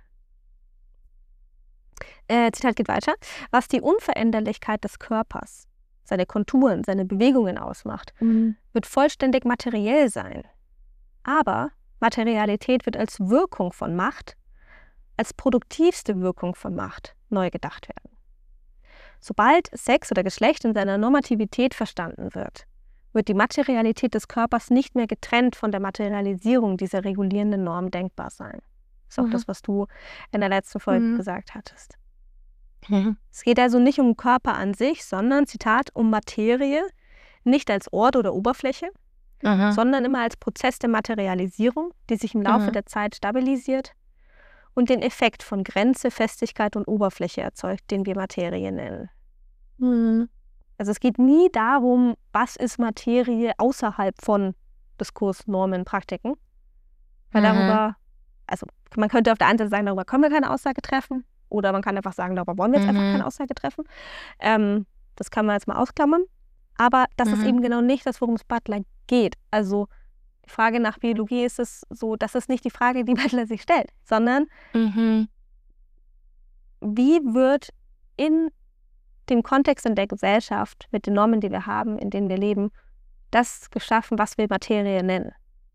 Äh, Zitat geht weiter. Was die Unveränderlichkeit des Körpers, seine Konturen, seine Bewegungen ausmacht, Mhm. wird vollständig materiell sein. Aber Materialität wird als Wirkung von Macht, als produktivste Wirkung von Macht neu gedacht werden. Sobald Sex oder Geschlecht in seiner Normativität verstanden wird, wird die Materialität des Körpers nicht mehr getrennt von der Materialisierung dieser regulierenden Norm denkbar sein. Das ist auch Mhm. das, was du in der letzten Folge Mhm. gesagt hattest. Mhm. Es geht also nicht um Körper an sich, sondern, Zitat, um Materie, nicht als Ort oder Oberfläche, Mhm. sondern immer als Prozess der Materialisierung, die sich im Laufe Mhm. der Zeit stabilisiert und den Effekt von Grenze, Festigkeit und Oberfläche erzeugt, den wir Materie nennen. Mhm. Also es geht nie darum, was ist Materie außerhalb von Diskurs, Normen, Praktiken. Weil Mhm. darüber, also man könnte auf der einen Seite sagen, darüber können wir keine Aussage treffen. Oder man kann einfach sagen, darüber wollen wir jetzt einfach Mhm. keine Aussage treffen. Ähm, das kann man jetzt mal ausklammern. Aber das ist Mhm. eben genau nicht das, worum es Butler geht. Also die Frage nach Biologie ist es so, das ist nicht die Frage, die Butler sich stellt, sondern Mhm. wie wird in dem Kontext in der Gesellschaft, mit den Normen, die wir haben, in denen wir leben, das geschaffen, was wir Materie nennen.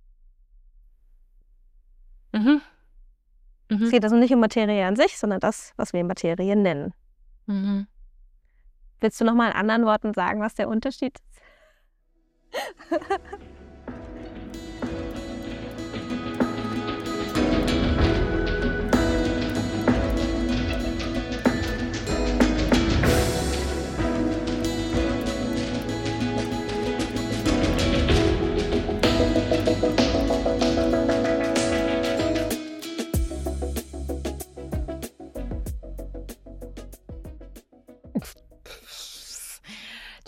Mhm. Es Mhm. geht also nicht um Materie an sich, sondern das, was wir Materie nennen. Mhm. Willst du noch mal in anderen Worten sagen, was der Unterschied ist?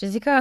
Physiker.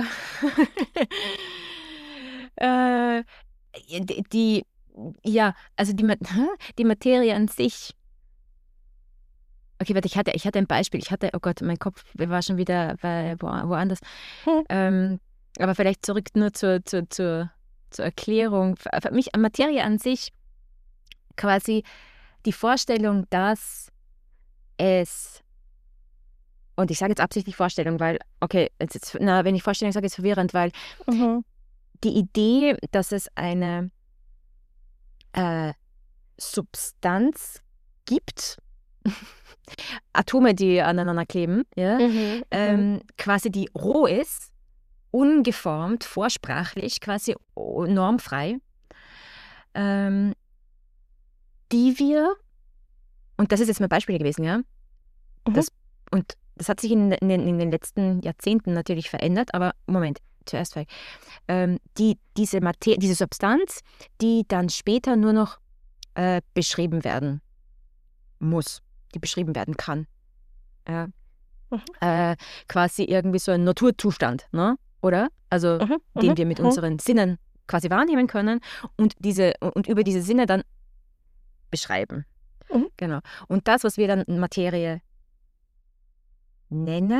äh, die, die, ja, also die, die Materie an sich. Okay, warte, ich hatte, ich hatte ein Beispiel. Ich hatte, oh Gott, mein Kopf war schon wieder bei, wo, woanders. Hm. Ähm, aber vielleicht zurück nur zur, zur, zur, zur Erklärung. Für, für mich, Materie an sich, quasi die Vorstellung, dass es, und ich sage jetzt absichtlich Vorstellung, weil, okay, jetzt, jetzt, na, wenn ich Vorstellung sage, ist es verwirrend, weil mhm. die Idee, dass es eine äh, Substanz gibt, Atome, die aneinander kleben, ja, mhm, ähm, quasi die roh ist, ungeformt, vorsprachlich, quasi normfrei, ähm, die wir, und das ist jetzt mein Beispiel gewesen, ja, mhm. das, und das hat sich in, in, in den letzten Jahrzehnten natürlich verändert, aber Moment, zuerst vielleicht, ähm, die, diese, Mater- diese Substanz, die dann später nur noch äh, beschrieben werden muss, die beschrieben werden kann. Ja. Mhm. Äh, quasi irgendwie so ein Naturzustand, ne? Oder? Also, mhm. den mhm. wir mit mhm. unseren Sinnen quasi wahrnehmen können und, diese, und über diese Sinne dann beschreiben. Mhm. Genau. Und das, was wir dann Materie nennen,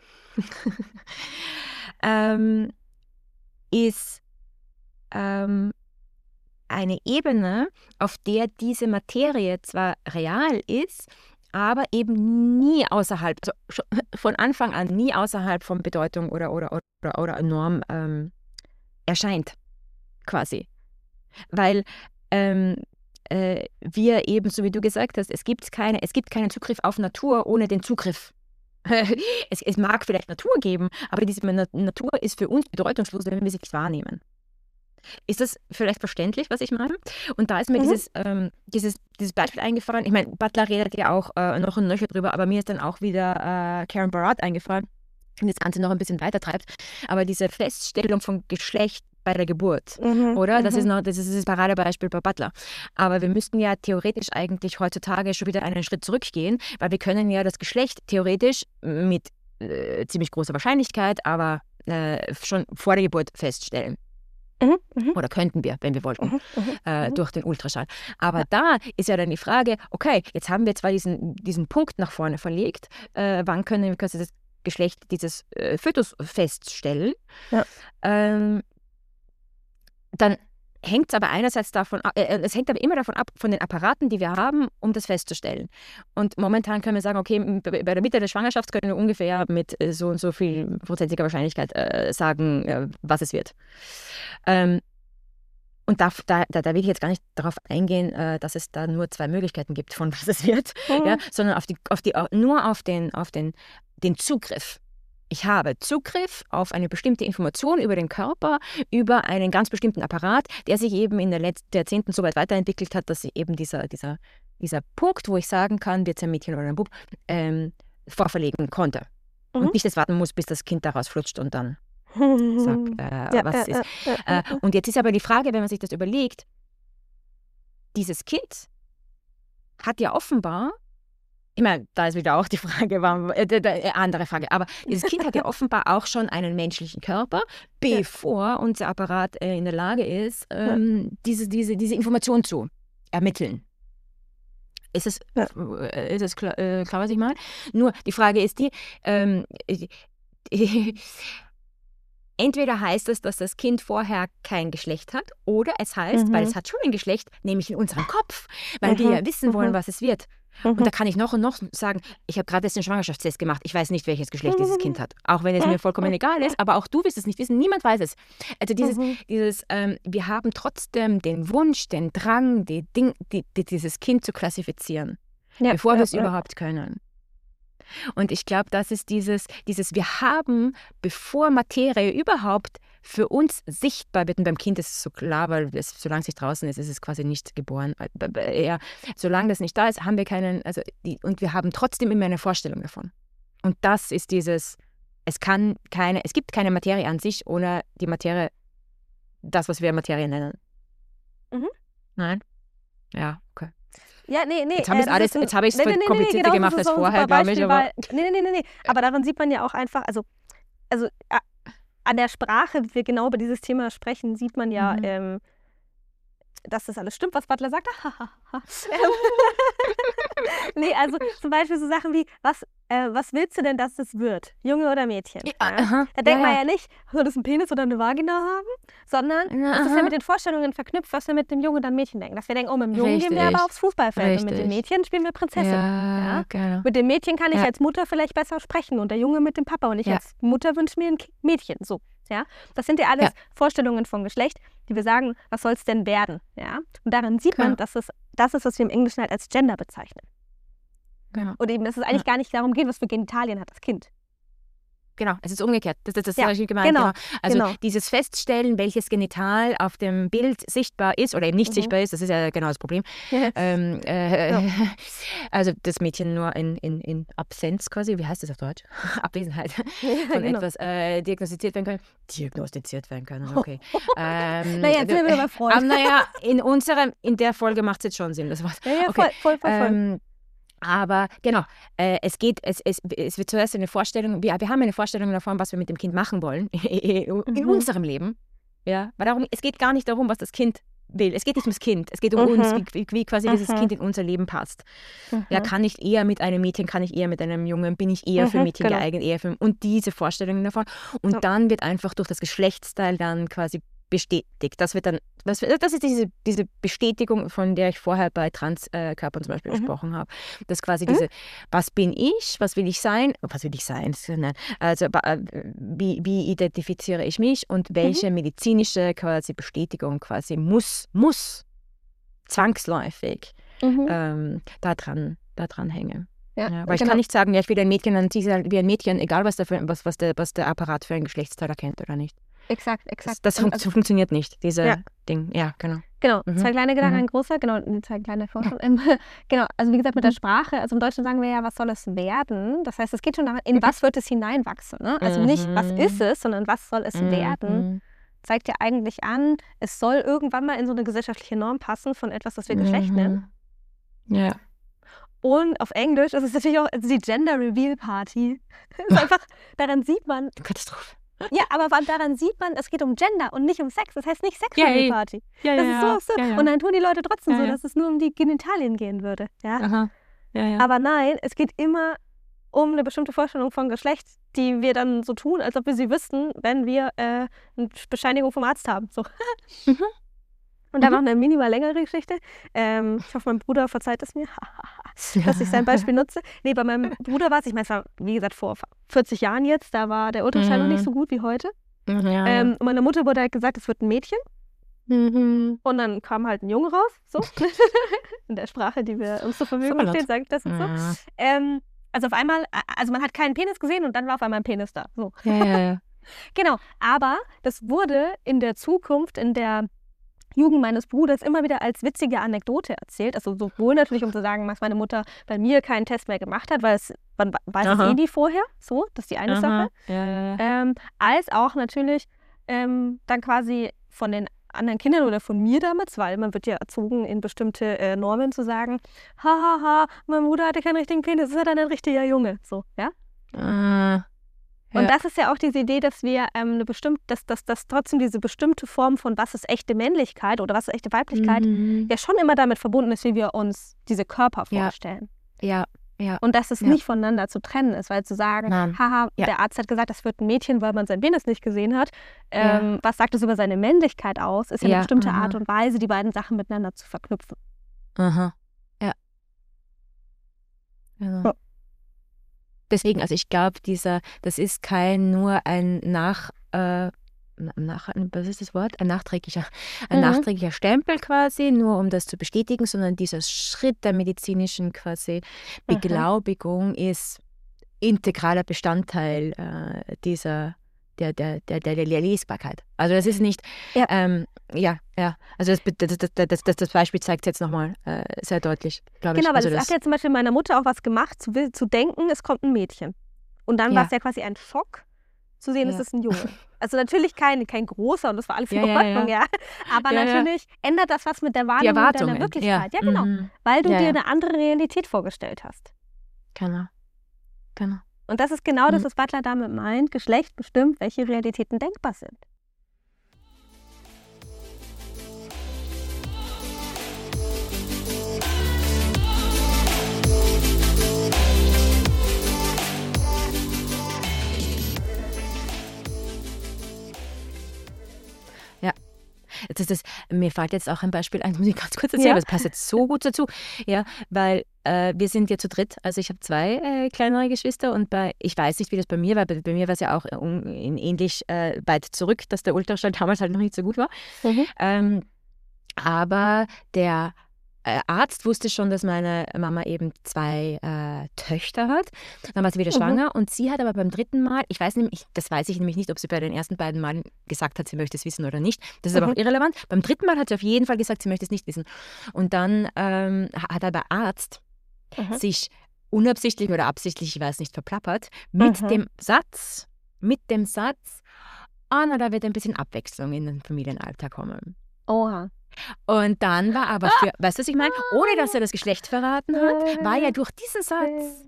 ähm, ist ähm, eine Ebene, auf der diese Materie zwar real ist, aber eben nie außerhalb, also von Anfang an nie außerhalb von Bedeutung oder, oder, oder, oder Norm ähm, erscheint, quasi. Weil ähm, äh, wir eben, so wie du gesagt hast, es gibt, keine, es gibt keinen Zugriff auf Natur ohne den Zugriff. es, es mag vielleicht Natur geben, aber diese Natur ist für uns bedeutungslos, wenn wir sie nicht wahrnehmen. Ist das vielleicht verständlich, was ich meine? Und da ist mir mhm. dieses, ähm, dieses, dieses Beispiel eingefallen. Ich meine, Butler redet ja auch äh, noch ein Nöcher drüber, aber mir ist dann auch wieder äh, Karen Barat eingefallen, die das Ganze noch ein bisschen weiter treibt. Aber diese Feststellung von Geschlecht bei der Geburt, mhm. oder? Das, mhm. ist noch, das ist das Paradebeispiel bei Butler. Aber wir müssten ja theoretisch eigentlich heutzutage schon wieder einen Schritt zurückgehen, weil wir können ja das Geschlecht theoretisch mit äh, ziemlich großer Wahrscheinlichkeit, aber äh, schon vor der Geburt feststellen. Mhm, mh. Oder könnten wir, wenn wir wollten, mhm, äh, mhm. durch den Ultraschall. Aber ja. da ist ja dann die Frage, okay, jetzt haben wir zwar diesen, diesen Punkt nach vorne verlegt, äh, wann können wir quasi das Geschlecht dieses äh, Fötus feststellen? Ja. Ähm, dann hängt es aber einerseits davon ab, äh, es hängt aber immer davon ab, von den Apparaten, die wir haben, um das festzustellen. Und momentan können wir sagen, okay, bei der Mitte der Schwangerschaft können wir ungefähr mit so und so viel prozentiger Wahrscheinlichkeit äh, sagen, äh, was es wird. Ähm, und da, da, da will ich jetzt gar nicht darauf eingehen, äh, dass es da nur zwei Möglichkeiten gibt, von was es wird, mhm. ja, sondern auf die, auf die, nur auf den, auf den, den Zugriff. Ich habe Zugriff auf eine bestimmte Information über den Körper, über einen ganz bestimmten Apparat, der sich eben in den letzten Jahrzehnten so weit weiterentwickelt hat, dass eben dieser, dieser, dieser Punkt, wo ich sagen kann, wird es ein Mädchen oder ein Bub, ähm, vorverlegen konnte. Mhm. Und nicht das warten muss, bis das Kind daraus flutscht und dann sagt, äh, ja, was es äh, ist. Äh, äh, äh, und jetzt ist aber die Frage, wenn man sich das überlegt, dieses Kind hat ja offenbar, ich meine, da ist wieder auch die Frage, warum, äh, äh, andere Frage, aber dieses Kind hat ja offenbar auch schon einen menschlichen Körper, bevor ja. unser Apparat äh, in der Lage ist, ähm, ja. diese, diese, diese Information zu ermitteln. Ist es, ja. äh, ist es klar, äh, klar, was ich meine? Nur die Frage ist die, ähm, äh, äh, entweder heißt es, dass das Kind vorher kein Geschlecht hat, oder es heißt, mhm. weil es hat schon ein Geschlecht, nämlich in unserem Kopf, weil mhm. wir ja wissen wollen, mhm. was es wird. Mhm. Und da kann ich noch und noch sagen, ich habe gerade jetzt den Schwangerschaftstest gemacht, ich weiß nicht, welches Geschlecht mhm. dieses Kind hat. Auch wenn es mir vollkommen egal ist, aber auch du wirst es nicht wissen, niemand weiß es. Also dieses, mhm. dieses ähm, wir haben trotzdem den Wunsch, den Drang, die Ding, die, die, dieses Kind zu klassifizieren, ja, bevor ja, wir es ja. überhaupt können. Und ich glaube, das ist dieses, dieses, wir haben, bevor Materie überhaupt für uns sichtbar wird, und beim Kind ist es so klar, weil es, solange es nicht draußen ist, ist es quasi nicht geboren. Ja, solange das nicht da ist, haben wir keinen, also die, und wir haben trotzdem immer eine Vorstellung davon. Und das ist dieses, es kann keine, es gibt keine Materie an sich ohne die Materie, das, was wir Materie nennen. Mhm. Nein? Ja, okay. Ja, nee, nee. Jetzt habe ich es äh, hab nee, nee, nee, komplizierter nee, gemacht als vorher, glaube ich. Aber nee, nee, nee, nee. Aber daran sieht man ja auch einfach, also, also an der Sprache, wie wir genau über dieses Thema sprechen, sieht man ja, Mhm. ähm, dass das alles stimmt, was Butler sagt. Nee, also zum Beispiel so Sachen wie, was, äh, was willst du denn, dass es wird? Junge oder Mädchen? Ja, Ja? aha. Da denkt Ja, man ja. ja nicht, soll das ein Penis oder eine Vagina haben? Sondern Ja, es ist ja aha. mit den Vorstellungen verknüpft, was wir mit dem Jungen oder Mädchen denken. Dass wir denken, oh, mit dem Jungen gehen wir Richtig. aber aufs Fußballfeld und mit dem Richtig. Mädchen spielen wir Prinzessin. Ja, Ja? genau. Mit dem Mädchen kann ich Ja. als Mutter vielleicht besser sprechen und der Junge mit dem Papa. Und ich Ja. als Mutter wünsche mir ein Ki- Mädchen. So, ja? Das sind ja alles Ja. Vorstellungen von Geschlecht, die wir sagen, was soll es denn werden? Ja? Und daran sieht man, Genau. dass es das ist, was wir im Englischen halt als Gender bezeichnen. Genau. Und eben, dass es eigentlich gar nicht darum geht, was für Genitalien hat das Kind. Genau, es ist umgekehrt. Das, das, das Ja, habe ich gemeint. genau, Genau. Also genau. dieses Feststellen, welches Genital auf dem Bild sichtbar ist oder eben nicht Mhm. sichtbar ist, das ist ja genau das Problem. Ähm, äh, Ja. Also das Mädchen nur in, in, in Absenz quasi, wie heißt das auf Deutsch? Abwesenheit von genau. etwas äh, diagnostiziert werden können. Diagnostiziert werden können, okay. ähm, Naja, jetzt sind wir wieder bei Freud. Aber naja, in unserem, in der Folge macht es jetzt schon Sinn, das Wort. Ja, ja, Okay. voll, voll, voll, voll. Ähm, aber genau, äh, es geht, es, es, es wird zuerst eine Vorstellung, wir, wir haben eine Vorstellung davon, was wir mit dem Kind machen wollen, in Mhm. unserem Leben. Ja, weil darum, es geht gar nicht darum, was das Kind will. Es geht nicht ums Kind, es geht um Mhm. uns, wie, wie, wie quasi dieses Mhm. Kind in unser Leben passt. Ja, Mhm. kann ich eher mit einem Mädchen, kann ich eher mit einem Jungen, bin ich eher für Mhm, Mädchen genau. geeignet, eher für, und diese Vorstellungen davon. Und Ja. dann wird einfach durch das Geschlechtsteil dann quasi bestätigt. Das wird dann, das, das ist diese, diese Bestätigung, von der ich vorher bei Transkörpern zum Beispiel Mhm. gesprochen habe. Das quasi Mhm. diese, was bin ich, was will ich sein, was will ich sein, nein, also ba- äh, wie, wie identifiziere ich mich und welche medizinische quasi Bestätigung quasi muss, muss zwangsläufig Mhm. ähm, da dran, da dran hängen. Ja, Ja, weil ich genau. kann nicht sagen, ja, ich will ein Mädchen, dann ziehe ich halt wie ein Mädchen, egal was der, für, was, was, der, was der Apparat für ein Geschlechtsteil erkennt oder nicht. Exakt, Das, exakt. das Und fun also, funktioniert nicht, diese Ja. Ding. Ja, genau. genau, Mhm. zwei kleine Gedanken, Mhm. ein großer, genau, zwei kleine Vorschläge. Ähm, genau, also wie gesagt, mit der Mhm. Sprache, also im Deutschen sagen wir ja, was soll es werden? Das heißt, es geht schon daran, in was wird es hineinwachsen? Ne? Also nicht, was Mhm. ist es, sondern was soll es werden? Mhm. Zeigt ja eigentlich an, es soll irgendwann mal in so eine gesellschaftliche Norm passen von etwas, was wir Geschlecht nennen. Mhm. Ja. Und auf Englisch ist es natürlich auch also die Gender Reveal Party. ist einfach, daran sieht man, Katastrophe. ja, aber daran sieht man, es geht um Gender und nicht um Sex. Das heißt nicht Sex Ja, Reveal ja, Party. ja, Das ja, ist so ja. absurd. Ja, ja. Und dann tun die Leute trotzdem Ja, so, ja. dass es nur um die Genitalien gehen würde. Ja? Aha. Ja, ja. Aber nein, es geht immer um eine bestimmte Vorstellung von Geschlecht, die wir dann so tun, als ob wir sie wüssten, wenn wir äh, eine Bescheinigung vom Arzt haben. So. Mhm. Und dann Mhm. noch eine minimal längere Geschichte. Ähm, ich hoffe, mein Bruder verzeiht es mir, dass ich sein Beispiel nutze. Nee, bei meinem Bruder war es, ich meine, es war, wie gesagt, vor vierzig Jahren jetzt, da war der Ultraschall noch nicht so gut wie heute. Ja, Ähm, ja. und meiner Mutter wurde halt gesagt, es wird ein Mädchen. Mhm. Und dann kam halt ein Junge raus, so. In der Sprache, die wir uns zur Verfügung Super steht, sage ich das jetzt so. Ja. Ähm, also auf einmal, also man hat keinen Penis gesehen und dann war auf einmal ein Penis da. So. Ja, ja, ja. Genau, aber das wurde in der Zukunft, in der Jugend meines Bruders immer wieder als witzige Anekdote erzählt. Also sowohl natürlich, um zu sagen, dass meine Mutter bei mir keinen Test mehr gemacht hat, weil es, man weiß es Aha. eh nie vorher, so, das ist die eine Sache. Aha. Ja, ja, ja. Ähm, als auch natürlich ähm, dann quasi von den anderen Kindern oder von mir damals, weil man wird ja erzogen, in bestimmte äh, Normen zu sagen, hahaha, ha, ha, mein Bruder hatte keinen richtigen Penis, ist er dann ein richtiger Junge, so, ja? Ah. Und Ja. das ist ja auch diese Idee, dass wir ähm, eine bestimmte, dass, dass, dass trotzdem diese bestimmte Form von was ist echte Männlichkeit oder was ist echte Weiblichkeit Mhm. ja schon immer damit verbunden ist, wie wir uns diese Körper Ja. vorstellen. Ja, ja. Und dass es Ja. nicht voneinander zu trennen ist, weil zu sagen, Nein. haha, Ja. der Arzt hat gesagt, das wird ein Mädchen, weil man seinen Penis nicht gesehen hat. Ähm, Was sagt es über seine Männlichkeit aus? Ist ja, Ja, eine bestimmte aha. Art und Weise, die beiden Sachen miteinander zu verknüpfen. Aha. Ja. Genau. Ja. Deswegen, also ich glaube, dieser, das ist kein nur ein nach, äh, nach, was ist das Wort? Ein nachträglicher, ein Mhm. nachträglicher Stempel quasi, nur um das zu bestätigen, sondern dieser Schritt der medizinischen quasi Beglaubigung ist integraler Bestandteil äh, dieser der, der, der, der, der Lesbarkeit. Also das ist nicht, Ja. ähm, ja, ja, also das, das, das, das, das Beispiel zeigt es jetzt nochmal äh, sehr deutlich, glaube ich. Genau, weil also das hat ja zum Beispiel meiner Mutter auch was gemacht, zu, will- zu denken, es kommt ein Mädchen. Und dann Ja. war es ja quasi ein Schock, zu sehen, Ja. es ist ein Junge. Also natürlich kein, kein großer und das war alles in Ja, ja, Ordnung, ja. Aber Ja, ja. natürlich ändert das was mit der die Wahrnehmung Erwartungen. deiner Wirklichkeit. Ja, genau. Mhm. Weil du Ja, dir ja. eine andere Realität vorgestellt hast. Genau. Genau. Und das ist genau das, Mhm. was Butler damit meint. Geschlecht bestimmt, welche Realitäten denkbar sind. Das ist, mir fällt jetzt auch ein Beispiel ein, das muss ich ganz kurz erzählen, Ja. aber es passt jetzt so gut dazu. Ja, weil äh, wir sind ja zu dritt, also ich habe zwei äh, kleinere Geschwister und bei, ich weiß nicht, wie das bei mir war, bei, bei mir war es ja auch äh, un- in ähnlich äh, weit zurück, dass der Ultraschall damals halt noch nicht so gut war. Mhm. Ähm, aber der äh, Arzt wusste schon, dass meine Mama eben zwei äh, Töchter hat. Dann war sie wieder Mhm. schwanger und sie hat aber beim dritten Mal, ich weiß nämlich, das weiß ich nämlich nicht, ob sie bei den ersten beiden Malen gesagt hat, sie möchte es wissen oder nicht. Das ist aber Mhm. auch irrelevant. Beim dritten Mal hat sie auf jeden Fall gesagt, sie möchte es nicht wissen. Und dann ähm, hat aber Arzt Mhm. sich unabsichtlich oder absichtlich, ich weiß nicht, verplappert, mit Mhm. dem Satz, mit dem Satz, ah, na, da wird ein bisschen Abwechslung in den Familienalltag kommen. Oha. Und dann war aber für, weißt du, was ich meine? Ohne dass er das Geschlecht verraten hat, war ja durch diesen Satz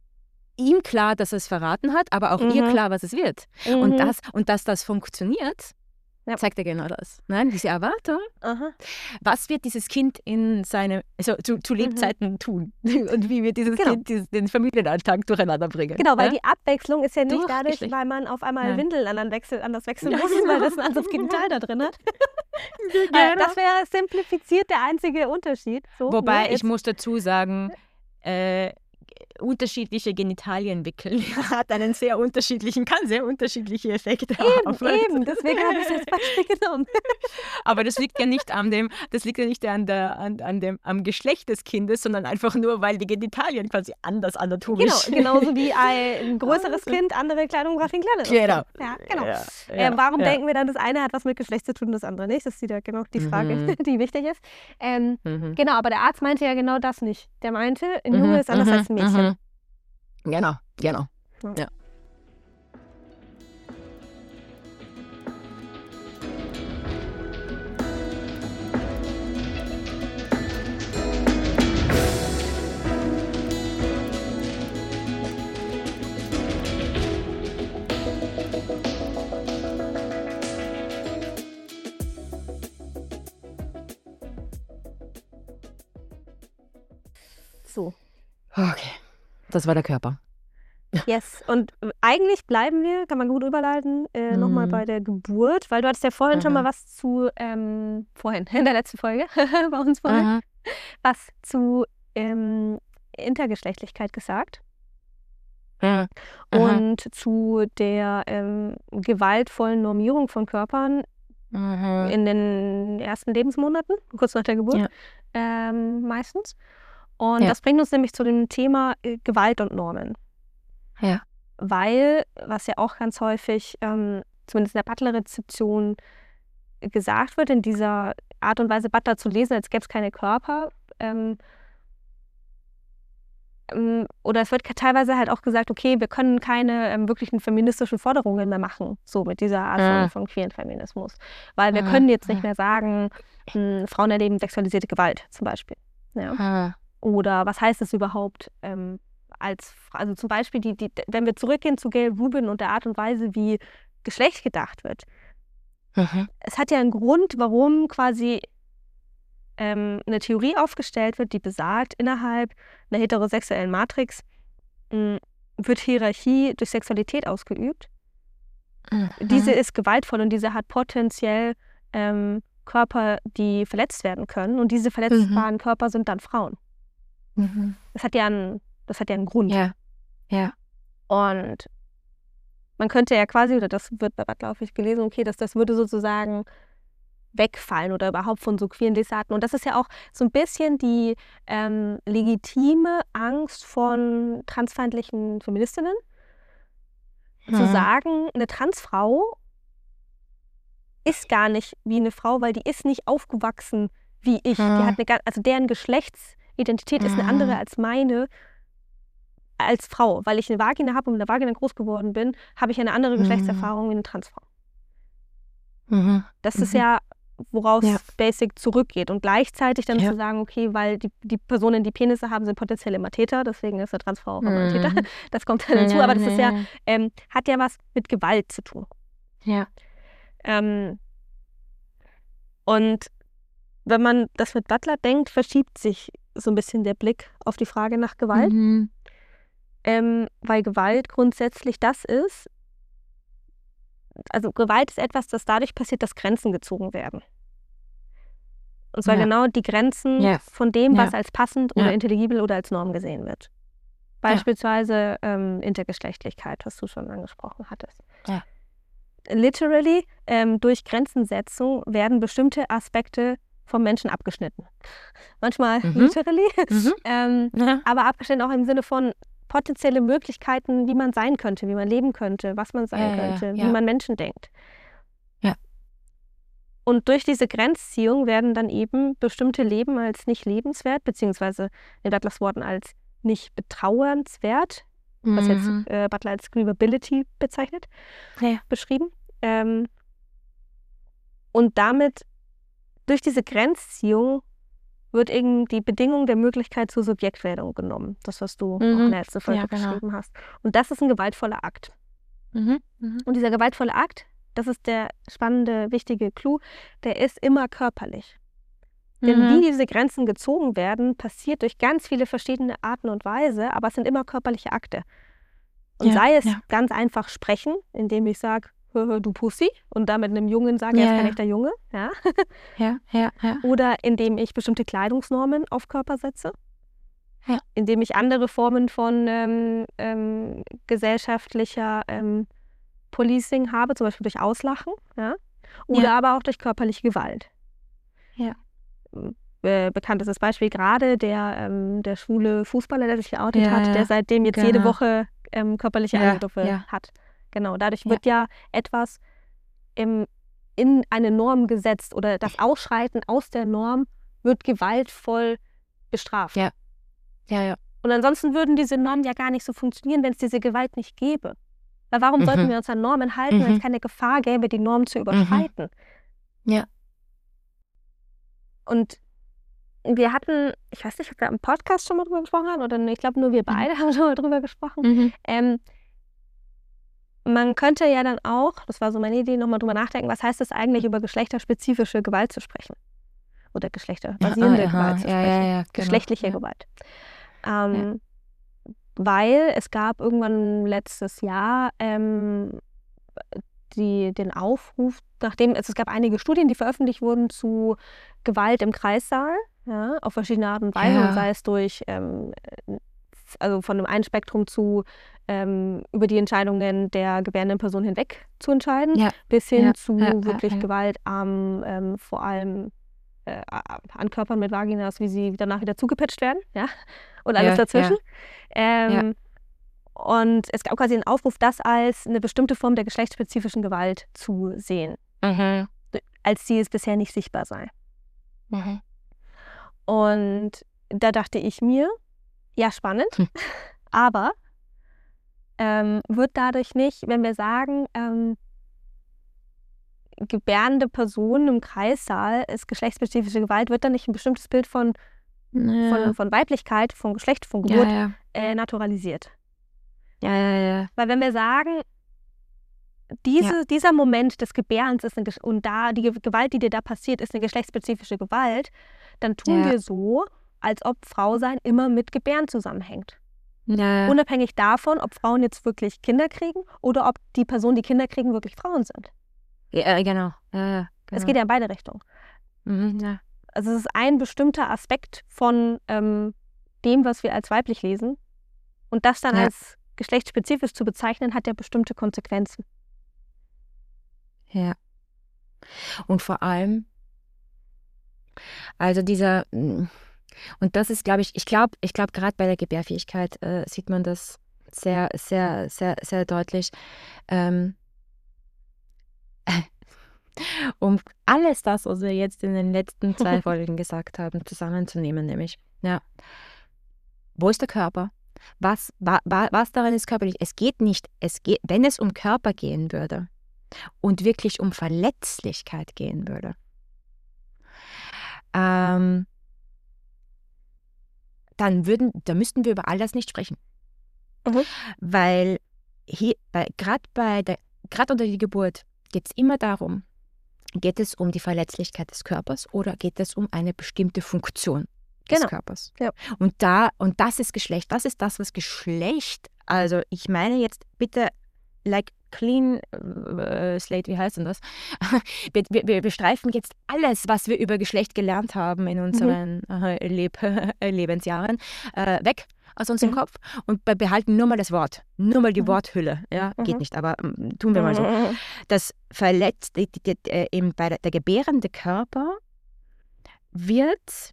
ihm klar, dass er es verraten hat, aber auch ihr Mhm. klar, was es wird. Mhm. Und, das, und dass das funktioniert, Ja. zeigt er genau das. Nein, diese Erwartung, Aha. was wird dieses Kind in seine, also zu, zu Lebzeiten tun? Und wie wird dieses Genau. Kind dieses, den Familienalltag durcheinander bringen? Genau, weil ja? die Abwechslung ist ja nicht Durch dadurch, Geschlecht. weil man auf einmal Nein. Windeln an das wechseln, an das wechseln Ja, muss, genau. weil das ein anderes Genital da drin hat. Genau. Weil Das wäre simplifiziert der einzige Unterschied. So, Wobei ne? ich Jetzt- muss dazu sagen, äh, unterschiedliche Genitalien wickeln hat einen sehr unterschiedlichen, kann sehr unterschiedliche Effekte haben. Eben, deswegen habe ich es als Beispiel genommen. Aber das liegt ja nicht an dem, das liegt ja nicht an der, an, an dem, am Geschlecht des Kindes, sondern einfach nur, weil die Genitalien quasi anders anatomisch. Genau, genauso wie ein größeres Kind andere Kleidung braucht wie ein kleineres Genau. Kind. Ja, genau. Ja, äh, ja, warum ja. denken wir dann, das eine hat was mit Geschlecht zu tun und das andere nicht? Das ist wieder genau die Frage, Mhm. die wichtig ist. Ähm, Mhm. Genau, aber der Arzt meinte ja genau das nicht. Der meinte, ein Mhm, Junge ist anders mhm, als ein Mädchen. mhm. Genau, genau. Ja. Ja. So. Okay, das war der Körper. Yes. Und eigentlich bleiben wir, kann man gut überleiten, äh, Mhm. nochmal bei der Geburt, weil du hattest ja vorhin schon mal Mhm. was zu, ähm, vorhin, in der letzten Folge, bei uns vorhin, Mhm. was zu ähm, Intergeschlechtlichkeit gesagt Mhm. Mhm. und zu der ähm, gewaltvollen Normierung von Körpern Mhm. in den ersten Lebensmonaten, kurz nach der Geburt, Ja. ähm, meistens. Und Ja. das bringt uns nämlich zu dem Thema äh, Gewalt und Normen. Ja. Weil, was ja auch ganz häufig, ähm, zumindest in der Butler-Rezeption, gesagt wird, in dieser Art und Weise Butler zu lesen, als gäbe es keine Körper. Ähm, ähm, oder es wird teilweise halt auch gesagt, okay, wir können keine ähm, wirklichen feministischen Forderungen mehr machen, so mit dieser Art von, Mhm. von queeren Feminismus. Weil wir Mhm. können jetzt nicht mehr sagen, mh, Frauen erleben sexualisierte Gewalt zum Beispiel. Ja. Mhm. Oder was heißt es überhaupt ähm, als, also zum Beispiel, die, die, wenn wir zurückgehen zu Gail Rubin und der Art und Weise, wie Geschlecht gedacht wird. Mhm. Es hat ja einen Grund, warum quasi ähm, eine Theorie aufgestellt wird, die besagt, innerhalb einer heterosexuellen Matrix mh, wird Hierarchie durch Sexualität ausgeübt. Mhm. Diese ist gewaltvoll und diese hat potenziell ähm, Körper, die verletzt werden können. Und diese verletzbaren Körper sind dann Frauen. Mhm. Das hat ja einen, das hat ja einen Grund. Ja. Ja. Und man könnte ja quasi, oder das wird bei Butler häufig gelesen, okay, dass das würde sozusagen wegfallen oder überhaupt von so queeren Lesarten. Und das ist ja auch so ein bisschen die ähm, legitime Angst von transfeindlichen Feministinnen, zu Mhm. sagen, eine Transfrau ist gar nicht wie eine Frau, weil die ist nicht aufgewachsen wie ich. Die Mhm. hat eine, ga- also deren Geschlechtsidentität ist eine Mhm. andere als meine als Frau. Weil ich eine Vagina habe und mit einer Vagina groß geworden bin, habe ich eine andere Mhm. Geschlechtserfahrung wie eine Transfrau. Mhm. Das ist Mhm. ja woraus Ja. Basic zurückgeht. Und gleichzeitig dann Ja. zu sagen, okay, weil die, die Personen, die Penisse haben, sind potenziell immer Täter, deswegen ist eine Transfrau auch immer ein Täter. Mhm. Das kommt dann hinzu, aber das ist ja, Ja. ähm, hat ja was mit Gewalt zu tun. Ja. Ähm, und wenn man das mit Butler denkt, verschiebt sich so ein bisschen der Blick auf die Frage nach Gewalt, Mhm. ähm, weil Gewalt grundsätzlich das ist, also Gewalt ist etwas, das dadurch passiert, dass Grenzen gezogen werden. Und zwar Ja. genau die Grenzen Ja. von dem, was Ja. als passend Ja. oder intelligibel oder als Norm gesehen wird. Beispielsweise ähm, Intergeschlechtlichkeit, was du schon angesprochen hattest. Ja. Literally, ähm, durch Grenzensetzung werden bestimmte Aspekte vom Menschen abgeschnitten. Manchmal Mhm. literally, Mhm. ähm, Ja. aber abgeschnitten auch im Sinne von potenzielle Möglichkeiten, wie man sein könnte, wie man leben könnte, was man sein Ja, ja, könnte, ja. wie man Menschen denkt. Ja. Und durch diese Grenzziehung werden dann eben bestimmte Leben als nicht lebenswert, beziehungsweise in Butlers Worten als nicht betrauernswert, was jetzt Mhm. äh, Butler als Grievability bezeichnet, Ja. beschrieben. Ähm, und damit, durch diese Grenzziehung, wird eben die Bedingung der Möglichkeit zur Subjektwerdung genommen. Das, was du Mhm. auch in der letzten Folge Ja, genau. beschrieben hast. Und das ist ein gewaltvoller Akt. Mhm. Mhm. Und dieser gewaltvolle Akt, das ist der spannende, wichtige Clou, der ist immer körperlich. Denn Mhm. wie diese Grenzen gezogen werden, passiert durch ganz viele verschiedene Arten und Weise, aber es sind immer körperliche Akte. Und Ja, sei es ja. ganz einfach sprechen, indem ich sage, du Pussy, und damit einem Jungen sage, er Ja, ist kein ja. echter Junge. Ja? Ja, ja, ja. Oder indem ich bestimmte Kleidungsnormen auf Körper setze. Ja. Indem ich andere Formen von ähm, ähm, gesellschaftlicher ähm, Policing habe, zum Beispiel durch Auslachen. Ja? Oder Ja. aber auch durch körperliche Gewalt. Ja. Äh, bekanntestes Beispiel gerade der, ähm, der schwule Fußballer, der sich geoutet Ja, hat, ja. der seitdem jetzt jede Genau. Woche ähm, körperliche Ja, Angriffe ja. hat. Genau, dadurch Ja. wird ja etwas im, in eine Norm gesetzt oder das Ausschreiten aus der Norm wird gewaltvoll bestraft. Ja. Ja, ja. Und ansonsten würden diese Normen ja gar nicht so funktionieren, wenn es diese Gewalt nicht gäbe. Weil warum Mhm. sollten wir uns an Normen halten, wenn Mhm. es keine Gefahr gäbe, die Norm zu überschreiten? Ja. Und wir hatten, ich weiß nicht, ob wir im Podcast schon mal drüber gesprochen haben oder ich glaube nur wir beide haben schon mal drüber gesprochen. Mhm. Ähm, man könnte ja dann auch, das war so meine Idee, nochmal drüber nachdenken, was heißt es eigentlich, über geschlechterspezifische Gewalt zu sprechen? Oder geschlechterbasierende Ja, aha. Gewalt zu Ja, sprechen. ja, ja, genau. Geschlechtliche Ja. Gewalt. Ähm, Weil es gab irgendwann letztes Jahr ähm, die, den Aufruf, nachdem es, es gab einige Studien, die veröffentlicht wurden zu Gewalt im Kreissaal, ja, auf verschiedene Art und Weise, Ja. und sei es durch, ähm, also von dem einen Spektrum zu ähm, über die Entscheidungen der gebärenden Person hinweg zu entscheiden, Ja. bis hin Ja. zu Ja, ja, wirklich ja. Gewalt am, ähm, vor allem äh, an Körpern mit Vaginas, wie sie danach wieder zugepatcht werden, ja, und alles Ja, dazwischen. ja. Ähm, Und es gab quasi einen Aufruf, das als eine bestimmte Form der geschlechtsspezifischen Gewalt zu sehen, Mhm. als die es bisher nicht sichtbar sei. Mhm. Und da dachte ich mir, ja, spannend, Hm. aber ähm, wird dadurch nicht, wenn wir sagen, ähm, gebärende Personen im Kreissaal ist geschlechtsspezifische Gewalt, wird dann nicht ein bestimmtes Bild von, Ja. von, von Weiblichkeit, von Geschlecht, von Ja, Geburt ja. äh, naturalisiert? Ja, ja, ja. Weil wenn wir sagen, diese, Ja. dieser Moment des Gebärens ist eine, Gesch- und da die Ge- Gewalt, die dir da passiert, ist eine geschlechtsspezifische Gewalt, dann tun Ja. wir so, als ob Frausein immer mit Gebären zusammenhängt. Ja, ja. Unabhängig davon, ob Frauen jetzt wirklich Kinder kriegen oder ob die Personen, die Kinder kriegen, wirklich Frauen sind. Ja, genau. Ja, ja, genau. Es geht ja in beide Richtungen. Mhm, ja. Also es ist ein bestimmter Aspekt von ähm, dem, was wir als weiblich lesen. Und das dann Ja. als geschlechtsspezifisch zu bezeichnen, hat ja bestimmte Konsequenzen. Ja. Und vor allem, also dieser, mm, und das ist, glaube ich, ich glaube, ich glaube, gerade bei der Gebärfähigkeit äh, sieht man das sehr, sehr, sehr, sehr deutlich. Ähm, um alles das, was wir jetzt in den letzten zwei Folgen gesagt haben, zusammenzunehmen, nämlich, ja, wo ist der Körper? Was, wa, wa, was daran ist körperlich? Es geht nicht, es geht, wenn es um Körper gehen würde und wirklich um Verletzlichkeit gehen würde, ähm, dann würden, da müssten wir über all das nicht sprechen. Mhm. Weil hier, bei, gerade bei der, gerade unter der Geburt geht es immer darum, geht es um die Verletzlichkeit des Körpers oder geht es um eine bestimmte Funktion des Genau. Körpers? Ja. Und da, und das ist Geschlecht, das ist das, was Geschlecht, also ich meine jetzt bitte, like clean äh, slate, wie heißt denn das? Wir, wir, wir streifen jetzt alles, was wir über Geschlecht gelernt haben in unseren mhm. äh, Leb Lebensjahren, äh, weg aus unserem mhm. Kopf und behalten nur mal das Wort, nur mal die mhm. Worthülle. Ja, mhm. geht nicht, aber ähm, tun wir mal so. Mhm. Das verletzt, die, die, die, äh, eben bei der, der gebärende Körper wird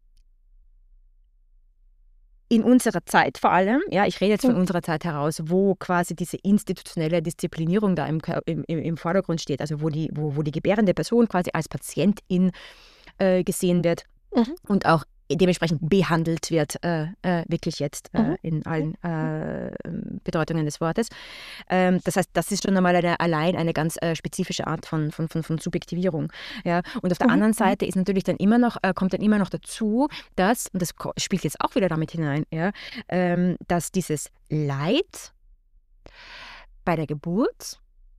in unserer Zeit vor allem, ja, ich rede jetzt von mhm. unserer Zeit heraus, wo quasi diese institutionelle Disziplinierung da im, im, im Vordergrund steht, also wo die, wo, wo die gebärende Person quasi als Patientin äh, gesehen wird mhm. und auch dementsprechend behandelt wird, äh, äh, wirklich jetzt äh, mhm. in allen äh, Bedeutungen des Wortes. Ähm, das heißt, das ist schon einmal eine, allein eine ganz äh, spezifische Art von, von, von, von Subjektivierung. Ja? Und auf der mhm. anderen Seite ist natürlich dann immer noch, äh, kommt dann immer noch dazu, dass, und das spielt jetzt auch wieder damit hinein, ja, ähm, dass dieses Leid bei der Geburt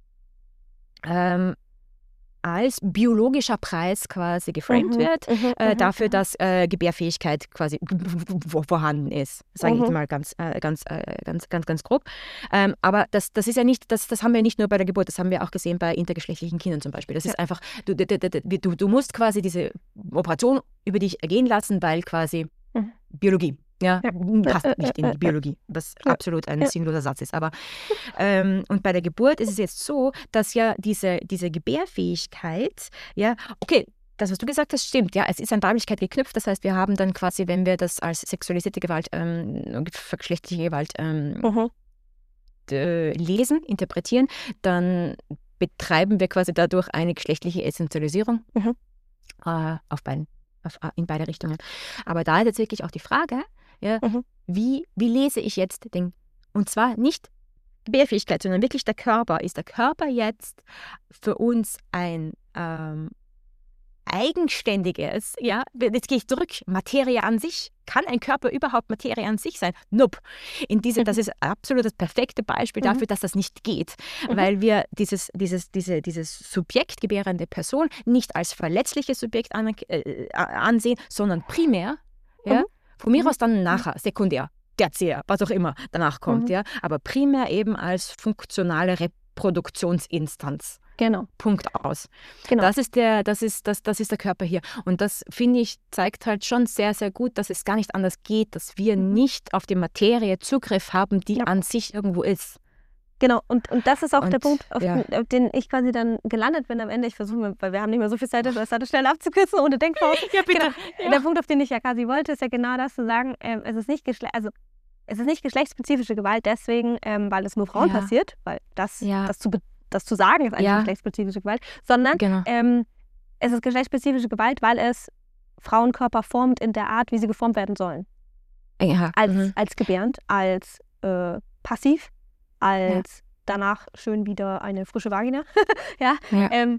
ähm, als biologischer Preis quasi geframed mhm, wird, mhm, äh, dafür, dass äh, Gebärfähigkeit quasi vorhanden ist. Sage ich Mhm. jetzt mal ganz, äh, ganz, äh, ganz, ganz, ganz grob. Ähm, aber das, das ist ja nicht, das, das haben wir nicht nur bei der Geburt, das haben wir auch gesehen bei intergeschlechtlichen Kindern zum Beispiel. Das Ja. ist einfach, du, du, du, du musst quasi diese Operation über dich ergehen lassen, weil quasi Mhm. Biologie. Ja, Ja. passt nicht in die Biologie, was Ja. absolut ein Ja. sinnloser Satz ist. Aber ähm, und bei der Geburt ist es jetzt so, dass ja diese, diese Gebärfähigkeit, ja, okay, das, was du gesagt hast, stimmt, ja, es ist an Weiblichkeit geknüpft. Das heißt, wir haben dann quasi, wenn wir das als sexualisierte Gewalt, ähm, geschlechtliche Gewalt ähm, Mhm. äh, lesen, interpretieren, dann betreiben wir quasi dadurch eine geschlechtliche Essentialisierung Mhm. äh, auf beiden, auf, in beide Richtungen. Aber da ist jetzt wirklich auch die Frage, ja, Mhm. wie, wie lese ich jetzt den, und zwar nicht Gebärfähigkeit, sondern wirklich der Körper. Ist der Körper jetzt für uns ein ähm, eigenständiges, ja, jetzt gehe ich zurück, Materie an sich? Kann ein Körper überhaupt Materie an sich sein? Nope. In diese, das ist absolut das perfekte Beispiel Mhm. dafür, dass das nicht geht, Mhm. weil wir dieses, dieses, diese, dieses Subjekt, gebärende Person, nicht als verletzliches Subjekt an, äh, ansehen, sondern primär, ja, Mhm. von mir Mhm. aus dann nachher, sekundär, tertiär, was auch immer danach kommt, Mhm. ja, aber primär eben als funktionale Reproduktionsinstanz. Genau. Punkt aus. Genau. Das ist der, das ist, das, das ist der Körper hier. Und das, finde ich, zeigt halt schon sehr, sehr gut, dass es gar nicht anders geht, dass wir Mhm. nicht auf die Materie Zugriff haben, die Ja. an sich irgendwo ist. Genau, und, und das ist auch Und, der Punkt, auf, ja. den, auf den ich quasi dann gelandet bin am Ende. Ich versuche, weil wir haben nicht mehr so viel Zeit, das hatte schnell abzukürzen, ohne Denkpause. Ja, bitte. Genau. Ja. Der Punkt, auf den ich ja quasi wollte, ist ja genau das zu sagen, ähm, es ist nicht Geschle also es ist nicht geschlechtsspezifische Gewalt deswegen, ähm, weil es nur Frauen Ja. passiert, weil das, Ja. das, zu, das zu sagen ist eigentlich Ja. geschlechtsspezifische Gewalt, sondern Genau. ähm, es ist geschlechtsspezifische Gewalt, weil es Frauenkörper formt in der Art, wie sie geformt werden sollen. Ja. Als, Mhm. als gebärend, als äh, passiv, als danach schön wieder eine frische Vagina. ja. Ja. Ähm,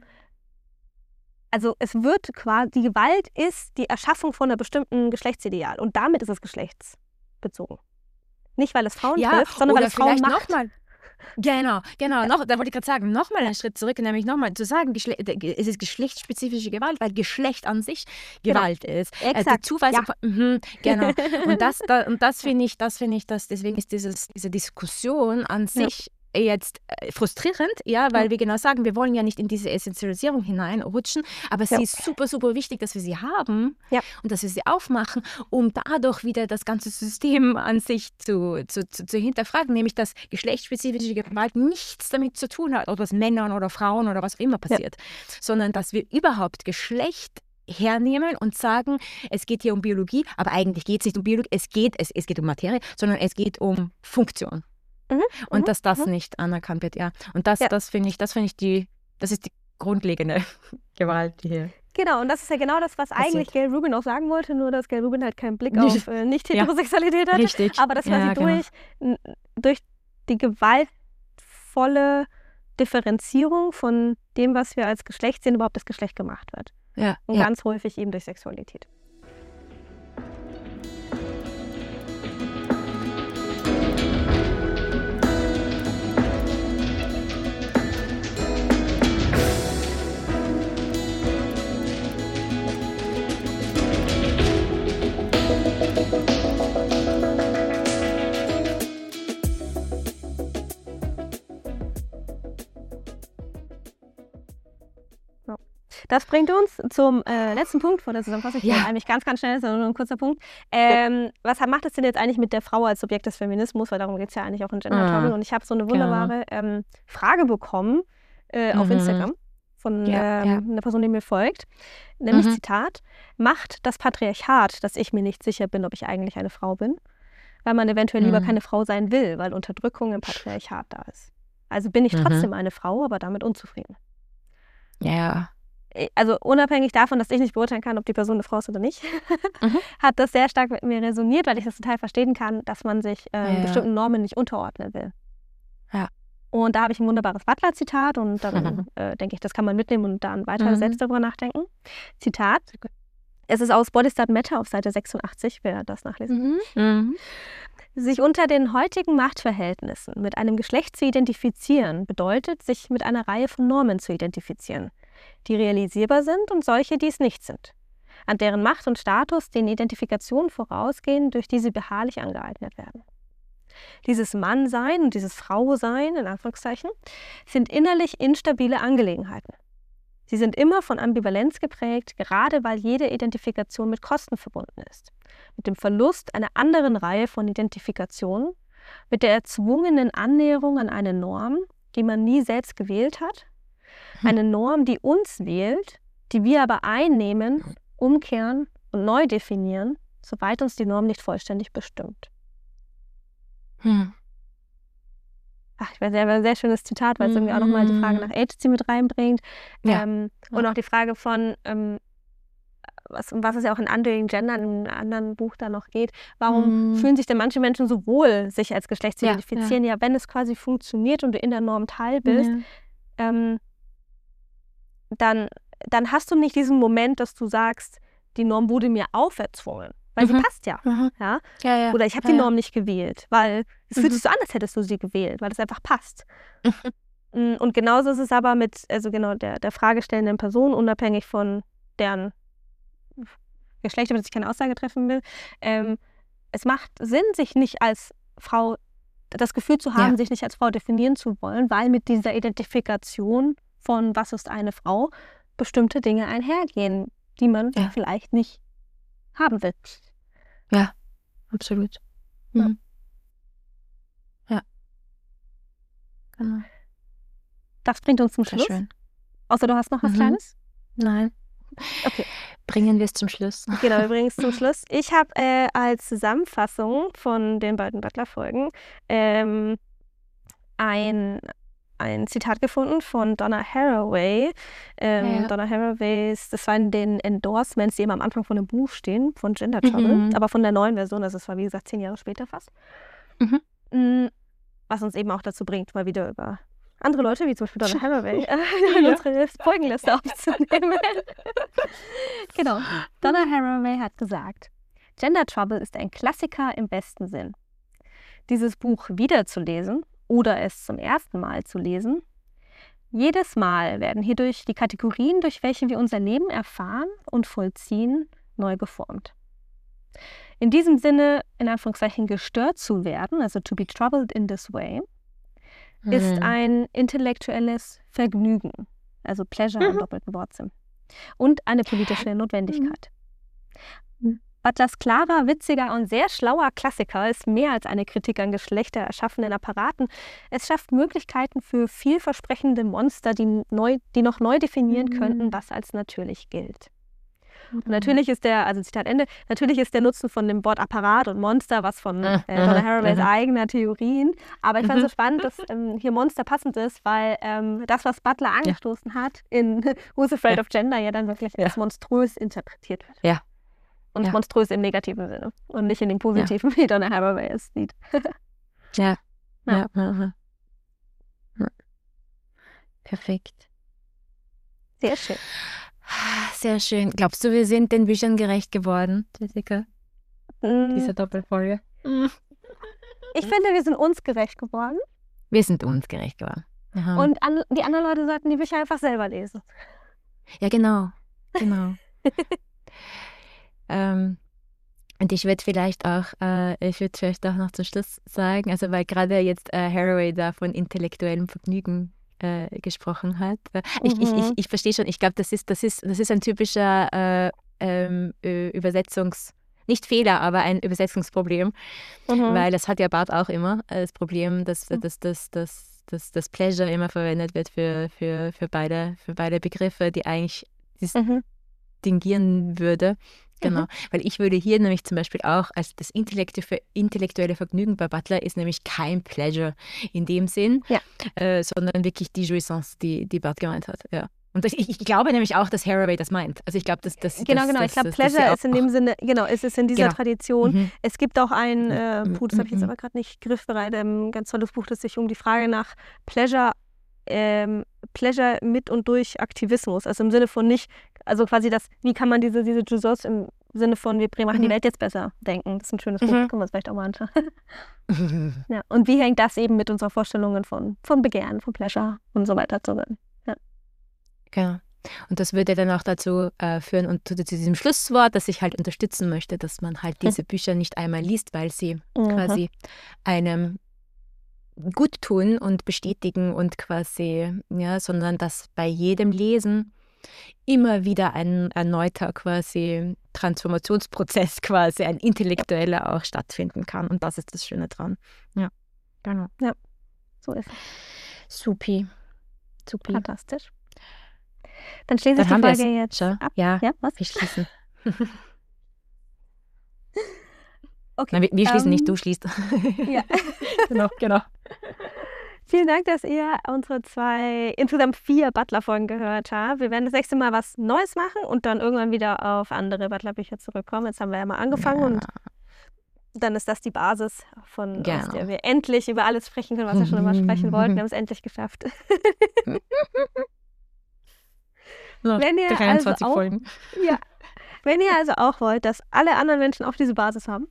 also es wird quasi, die Gewalt ist die Erschaffung von einem bestimmten Geschlechtsideal und damit ist es geschlechtsbezogen. Nicht, weil es Frauen Ja, trifft, sondern weil oder es Frauen vielleicht macht. nochmal. Genau, genau. Noch, da wollte ich gerade sagen, nochmal einen Schritt zurück, nämlich nochmal zu sagen, Geschle es ist geschlechtsspezifische Gewalt, weil Geschlecht an sich Genau. Gewalt ist. Exakt. Also die Zuweisung Ja. von, mhm, genau. Und das, da, und das finde ich, das finde ich, das, deswegen ist dieses, diese Diskussion an sich jetzt äh, frustrierend, ja, weil Ja. wir genau sagen, wir wollen ja nicht in diese Essentialisierung hineinrutschen, aber Ja. sie ist super, super wichtig, dass wir sie haben Ja. und dass wir sie aufmachen, um dadurch wieder das ganze System an sich zu, zu, zu, zu hinterfragen, nämlich dass geschlechtsspezifische Gewalt nichts damit zu tun hat, ob das Männern oder Frauen oder was auch immer passiert, sondern dass wir überhaupt Geschlecht hernehmen und sagen, es geht hier um Biologie, aber eigentlich geht es nicht um Biologie, es geht, es, es geht um Materie, sondern es geht um Funktion. Mhm. Und mhm. dass das mhm. nicht anerkannt wird, ja. Und das, Ja. das finde ich, das finde ich die, das ist die grundlegende Gewalt, die hier. Genau, und das ist ja genau das, was Passiert. eigentlich Gail Rubin auch sagen wollte, nur dass Gail Rubin halt keinen Blick Nicht- auf äh, Nicht-Heterosexualität hatte. Richtig. Aber das, was Ja, sie genau. durch, n- durch die gewaltvolle Differenzierung von dem, was wir als Geschlecht sehen, überhaupt das Geschlecht gemacht wird. Ja, Und ja. ganz häufig eben durch Sexualität. Das bringt uns zum äh, letzten Punkt vor der Zusammenfassung. Ich Ja. bin eigentlich ganz, ganz schnell, sondern nur ein kurzer Punkt. Ähm, was macht es denn jetzt eigentlich mit der Frau als Subjekt des Feminismus? Weil darum geht es ja eigentlich auch in Gender Trouble. Ah, Und ich habe so eine wunderbare ähm, Frage bekommen äh, auf Mhm. Instagram von Ja, ähm, ja. einer Person, die mir folgt. Nämlich Mhm. Zitat: Macht das Patriarchat, dass ich mir nicht sicher bin, ob ich eigentlich eine Frau bin? Weil man eventuell lieber Mhm. keine Frau sein will, weil Unterdrückung im Patriarchat da ist. Also bin ich Mhm. trotzdem eine Frau, aber damit unzufrieden. Ja. Also unabhängig davon, dass ich nicht beurteilen kann, ob die Person eine Frau ist oder nicht, Mhm. hat das sehr stark mit mir resoniert, weil ich das total verstehen kann, dass man sich ähm, Ja. bestimmten Normen nicht unterordnen will. Ja. Und da habe ich ein wunderbares Butler-Zitat und dann äh, denke ich, das kann man mitnehmen und dann weiter Mhm. selbst darüber nachdenken. Zitat: Es ist aus Bodies That Matter auf Seite sechsundachtzig, wer das nachlesen. Mhm. Mhm. Sich unter den heutigen Machtverhältnissen mit einem Geschlecht zu identifizieren, bedeutet, sich mit einer Reihe von Normen zu identifizieren, die realisierbar sind und solche, die es nicht sind, an deren Macht und Status den Identifikationen vorausgehen, durch die sie beharrlich angeeignet werden. Dieses Mannsein und dieses Frausein, in Anführungszeichen, sind innerlich instabile Angelegenheiten. Sie sind immer von Ambivalenz geprägt, gerade weil jede Identifikation mit Kosten verbunden ist. Mit dem Verlust einer anderen Reihe von Identifikationen, mit der erzwungenen Annäherung an eine Norm, die man nie selbst gewählt hat, eine Norm, die uns wählt, die wir aber einnehmen, umkehren und neu definieren, soweit uns die Norm nicht vollständig bestimmt. Hm. Ach, ich weiß, ja, ein sehr schönes Zitat, weil es irgendwie auch nochmal die Frage nach Agency mit reinbringt. Ja. Ähm, Ja. Und auch die Frage von, ähm, was, um was es ja auch in Undoing Gender, in einem anderen Buch da noch geht, warum Mhm. fühlen sich denn manche Menschen so wohl, sich als Geschlecht zu Ja, identifizieren? Ja. wenn es quasi funktioniert und du in der Norm Teil bist, Ja. ähm, dann, dann hast du nicht diesen Moment, dass du sagst, die Norm wurde mir auferzwungen, weil Mhm. sie passt ja. Mhm. ja? Ja, ja. Oder ich habe ja, die ja. Norm nicht gewählt, weil es fühlt Mhm. sich so an, als hättest du sie gewählt, weil es einfach passt. Mhm. Mm, Und genauso ist es aber mit, also genau, der, der fragestellenden Person, unabhängig von deren Geschlecht, über das ich keine Aussage treffen will. Ähm, es macht Sinn, sich nicht als Frau, das Gefühl zu haben, Ja. sich nicht als Frau definieren zu wollen, weil mit dieser Identifikation von was ist eine Frau bestimmte Dinge einhergehen, die man Ja. vielleicht nicht haben will. Ja, absolut. Ja. Mhm. Ja. Genau. Das bringt uns zum Sehr Schluss. schön. Außer du hast noch was Mhm. Kleines? Nein. Okay. Bringen wir es zum Schluss. Genau, wir bringen es zum Schluss. Ich habe äh, als Zusammenfassung von den beiden Butler-Folgen ähm, ein, ein Zitat gefunden von Donna Haraway. Ähm, Ja. Donna Haraways, das waren den Endorsements, die immer am Anfang von dem Buch stehen, von Gender Trouble, Mhm. aber von der neuen Version, also es war wie gesagt zehn Jahre später fast. Mhm. Mm, Was uns eben auch dazu bringt, mal wieder über andere Leute, wie zum Beispiel Donna Haraway, äh, in Ja. unsere Folgenliste aufzunehmen. Genau. Donna Haraway hat gesagt, Gender Trouble ist ein Klassiker im besten Sinn. Dieses Buch wiederzulesen oder es zum ersten Mal zu lesen, jedes Mal werden hierdurch die Kategorien, durch welche wir unser Leben erfahren und vollziehen, neu geformt. In diesem Sinne, in Anführungszeichen, gestört zu werden, also to be troubled in this way, ist Mhm. ein intellektuelles Vergnügen, also Pleasure im Mhm. doppelten Wortsinn, und eine politische Notwendigkeit. Mhm. Butlers klarer, witziger und sehr schlauer Klassiker ist mehr als eine Kritik an Geschlechter erschaffenen Apparaten. Es schafft Möglichkeiten für vielversprechende Monster, die, neu, die noch neu definieren Mhm. könnten, was als natürlich gilt. Und natürlich ist der, also Zitat Ende, natürlich ist der Nutzen von dem Wort Apparat und Monster was von äh, Donna Haraways Mhm. eigener Theorien. Aber ich fand es so Mhm. spannend, dass ähm, hier Monster passend ist, weil ähm, das, was Butler angestoßen hat in Who's Afraid Ja. of Gender, ja dann wirklich Ja. als monströs interpretiert wird. Ja. Und Ja. monströs im negativen Sinne und nicht in dem positiven, wie Donna Haraway es sieht. Ja. Ja. Ja. Ja. Ja. Ja. Perfekt. Sehr schön. Sehr schön. Glaubst du, wir sind den Büchern gerecht geworden, Jessica? Mm, Diese Doppelfolge. Ich finde, wir sind uns gerecht geworden. Wir sind uns gerecht geworden. Aha. Und an, die anderen Leute sollten die Bücher einfach selber lesen. Ja, genau. Genau. ähm, und ich würde vielleicht auch, äh, ich würde vielleicht auch noch zum Schluss sagen, also weil gerade jetzt äh, Haraway da von intellektuellem Vergnügen äh, gesprochen hat. Äh, ich, Mhm. ich, ich, ich verstehe schon, ich glaube, das ist, das, ist, das ist ein typischer äh, ähm, Übersetzungs- nicht Fehler, aber ein Übersetzungsproblem, Mhm. weil das hat ja Barth auch immer, äh, das Problem, dass, Mhm. dass, dass, dass, dass das Pleasure immer verwendet wird für, für, für, beide, für beide Begriffe, die eigentlich Mhm. distinguieren würde. Genau, Mhm. weil ich würde hier nämlich zum Beispiel auch als das intellektu- intellektuelle Vergnügen bei Butler ist nämlich kein Pleasure in dem Sinn, Ja. äh, sondern wirklich die Jouissance, die, die Barth gemeint hat. Ja. Und das, ich, ich glaube nämlich auch, dass Haraway das meint. Also ich glaube, dass das Genau, das, genau. das, Ich glaube, das, dass sie Pleasure auch- ist in dem Sinne, genau, es ist in dieser Genau. Tradition. Mhm. Es gibt auch ein, äh, Mhm. puh, das habe ich jetzt Mhm. aber gerade nicht griffbereit, ein ganz tolles Buch, das sich um die Frage nach Pleasure, ähm, Pleasure mit und durch Aktivismus, also im Sinne von nicht, also quasi das, wie kann man diese, diese Jouissance im Sinne von, wir machen die Mhm. Welt jetzt besser denken. Das ist ein schönes Mhm. Buch, können wir uns vielleicht auch mal anschauen. Ja. Und wie hängt das eben mit unserer Vorstellungen von, von Begehren, von Pleasure und so weiter zusammen? Genau. Und das würde dann auch dazu äh, führen und zu diesem Schlusswort, dass ich halt unterstützen möchte, dass man halt diese Bücher nicht einmal liest, weil sie Mhm. quasi einem gut tun und bestätigen und quasi, ja, sondern dass bei jedem Lesen immer wieder ein erneuter quasi Transformationsprozess quasi, ein intellektueller auch stattfinden kann. Und das ist das Schöne dran. Ja, genau. So ist es. Supi. Supi. Fantastisch. Dann schließe Dann ich die haben wir Folge es. jetzt Schau. ab. Ja, Ja, was? wir schließen. Okay. Nein, wir, wir schließen ähm, nicht, du schließt. Ja. genau, genau. Vielen Dank, dass ihr unsere zwei, insgesamt vier Butler-Folgen gehört habt. Wir werden das nächste Mal was Neues machen und dann irgendwann wieder auf andere Butler-Bücher zurückkommen. Jetzt haben wir ja mal angefangen Ja. und dann ist das die Basis, von, aus Genau. der wir endlich über alles sprechen können, was wir schon immer sprechen wollten. Wir haben es endlich geschafft. Noch Wenn ihr dreiundzwanzig also auch- Folgen. Ja. Wenn ihr also auch wollt, dass alle anderen Menschen auch diese Basis haben,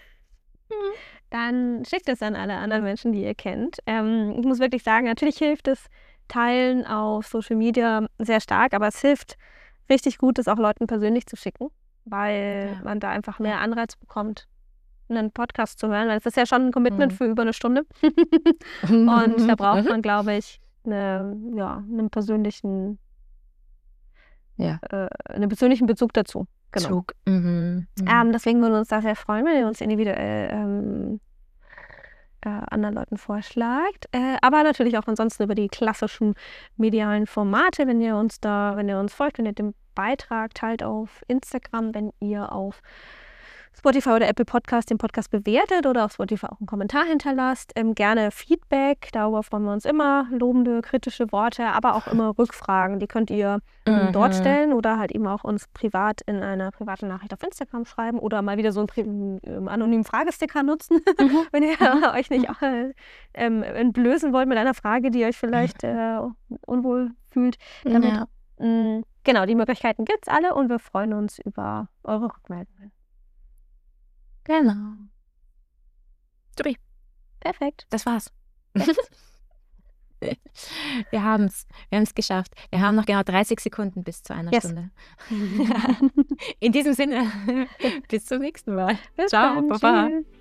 dann schickt es an alle anderen Menschen, die ihr kennt. Ähm, ich muss wirklich sagen, natürlich hilft es Teilen auf Social Media sehr stark, aber es hilft richtig gut, es auch Leuten persönlich zu schicken, weil Ja. man da einfach mehr Anreiz bekommt, einen Podcast zu hören, weil es ist ja schon ein Commitment Mhm. für über eine Stunde. Und da braucht man, glaube ich, eine, ja, einen persönlichen, Ja. äh, einen persönlichen Bezug dazu. Genau. Zug. Mhm. Mhm. Ähm, deswegen würden wir uns da sehr freuen, wenn ihr uns individuell ähm, äh, anderen Leuten vorschlagt. Äh, aber natürlich auch ansonsten über die klassischen medialen Formate, wenn ihr uns da, wenn ihr uns folgt, wenn ihr den Beitrag teilt auf Instagram, wenn ihr auf Spotify oder Apple Podcast den Podcast bewertet oder auf Spotify auch einen Kommentar hinterlasst. Ähm, gerne Feedback, darüber freuen wir uns immer. Lobende, kritische Worte, aber auch immer Rückfragen. Die könnt ihr ähm, Mhm. dort stellen oder halt eben auch uns privat in einer privaten Nachricht auf Instagram schreiben oder mal wieder so einen pri- ähm, anonymen Fragesticker nutzen, Mhm. wenn ihr euch nicht äh, ähm, entblößen wollt mit einer Frage, die euch vielleicht äh, unwohl fühlt. Damit, Ja. mh, genau, die Möglichkeiten gibt es alle und wir freuen uns über eure Rückmeldungen. Genau. Supi, Perfekt. das war's. Wir haben es. Wir haben es geschafft. Wir haben noch genau dreißig Sekunden bis zu einer Yes. Stunde. In diesem Sinne, bis zum nächsten Mal. Bis Ciao, dann. Baba. Tschüss.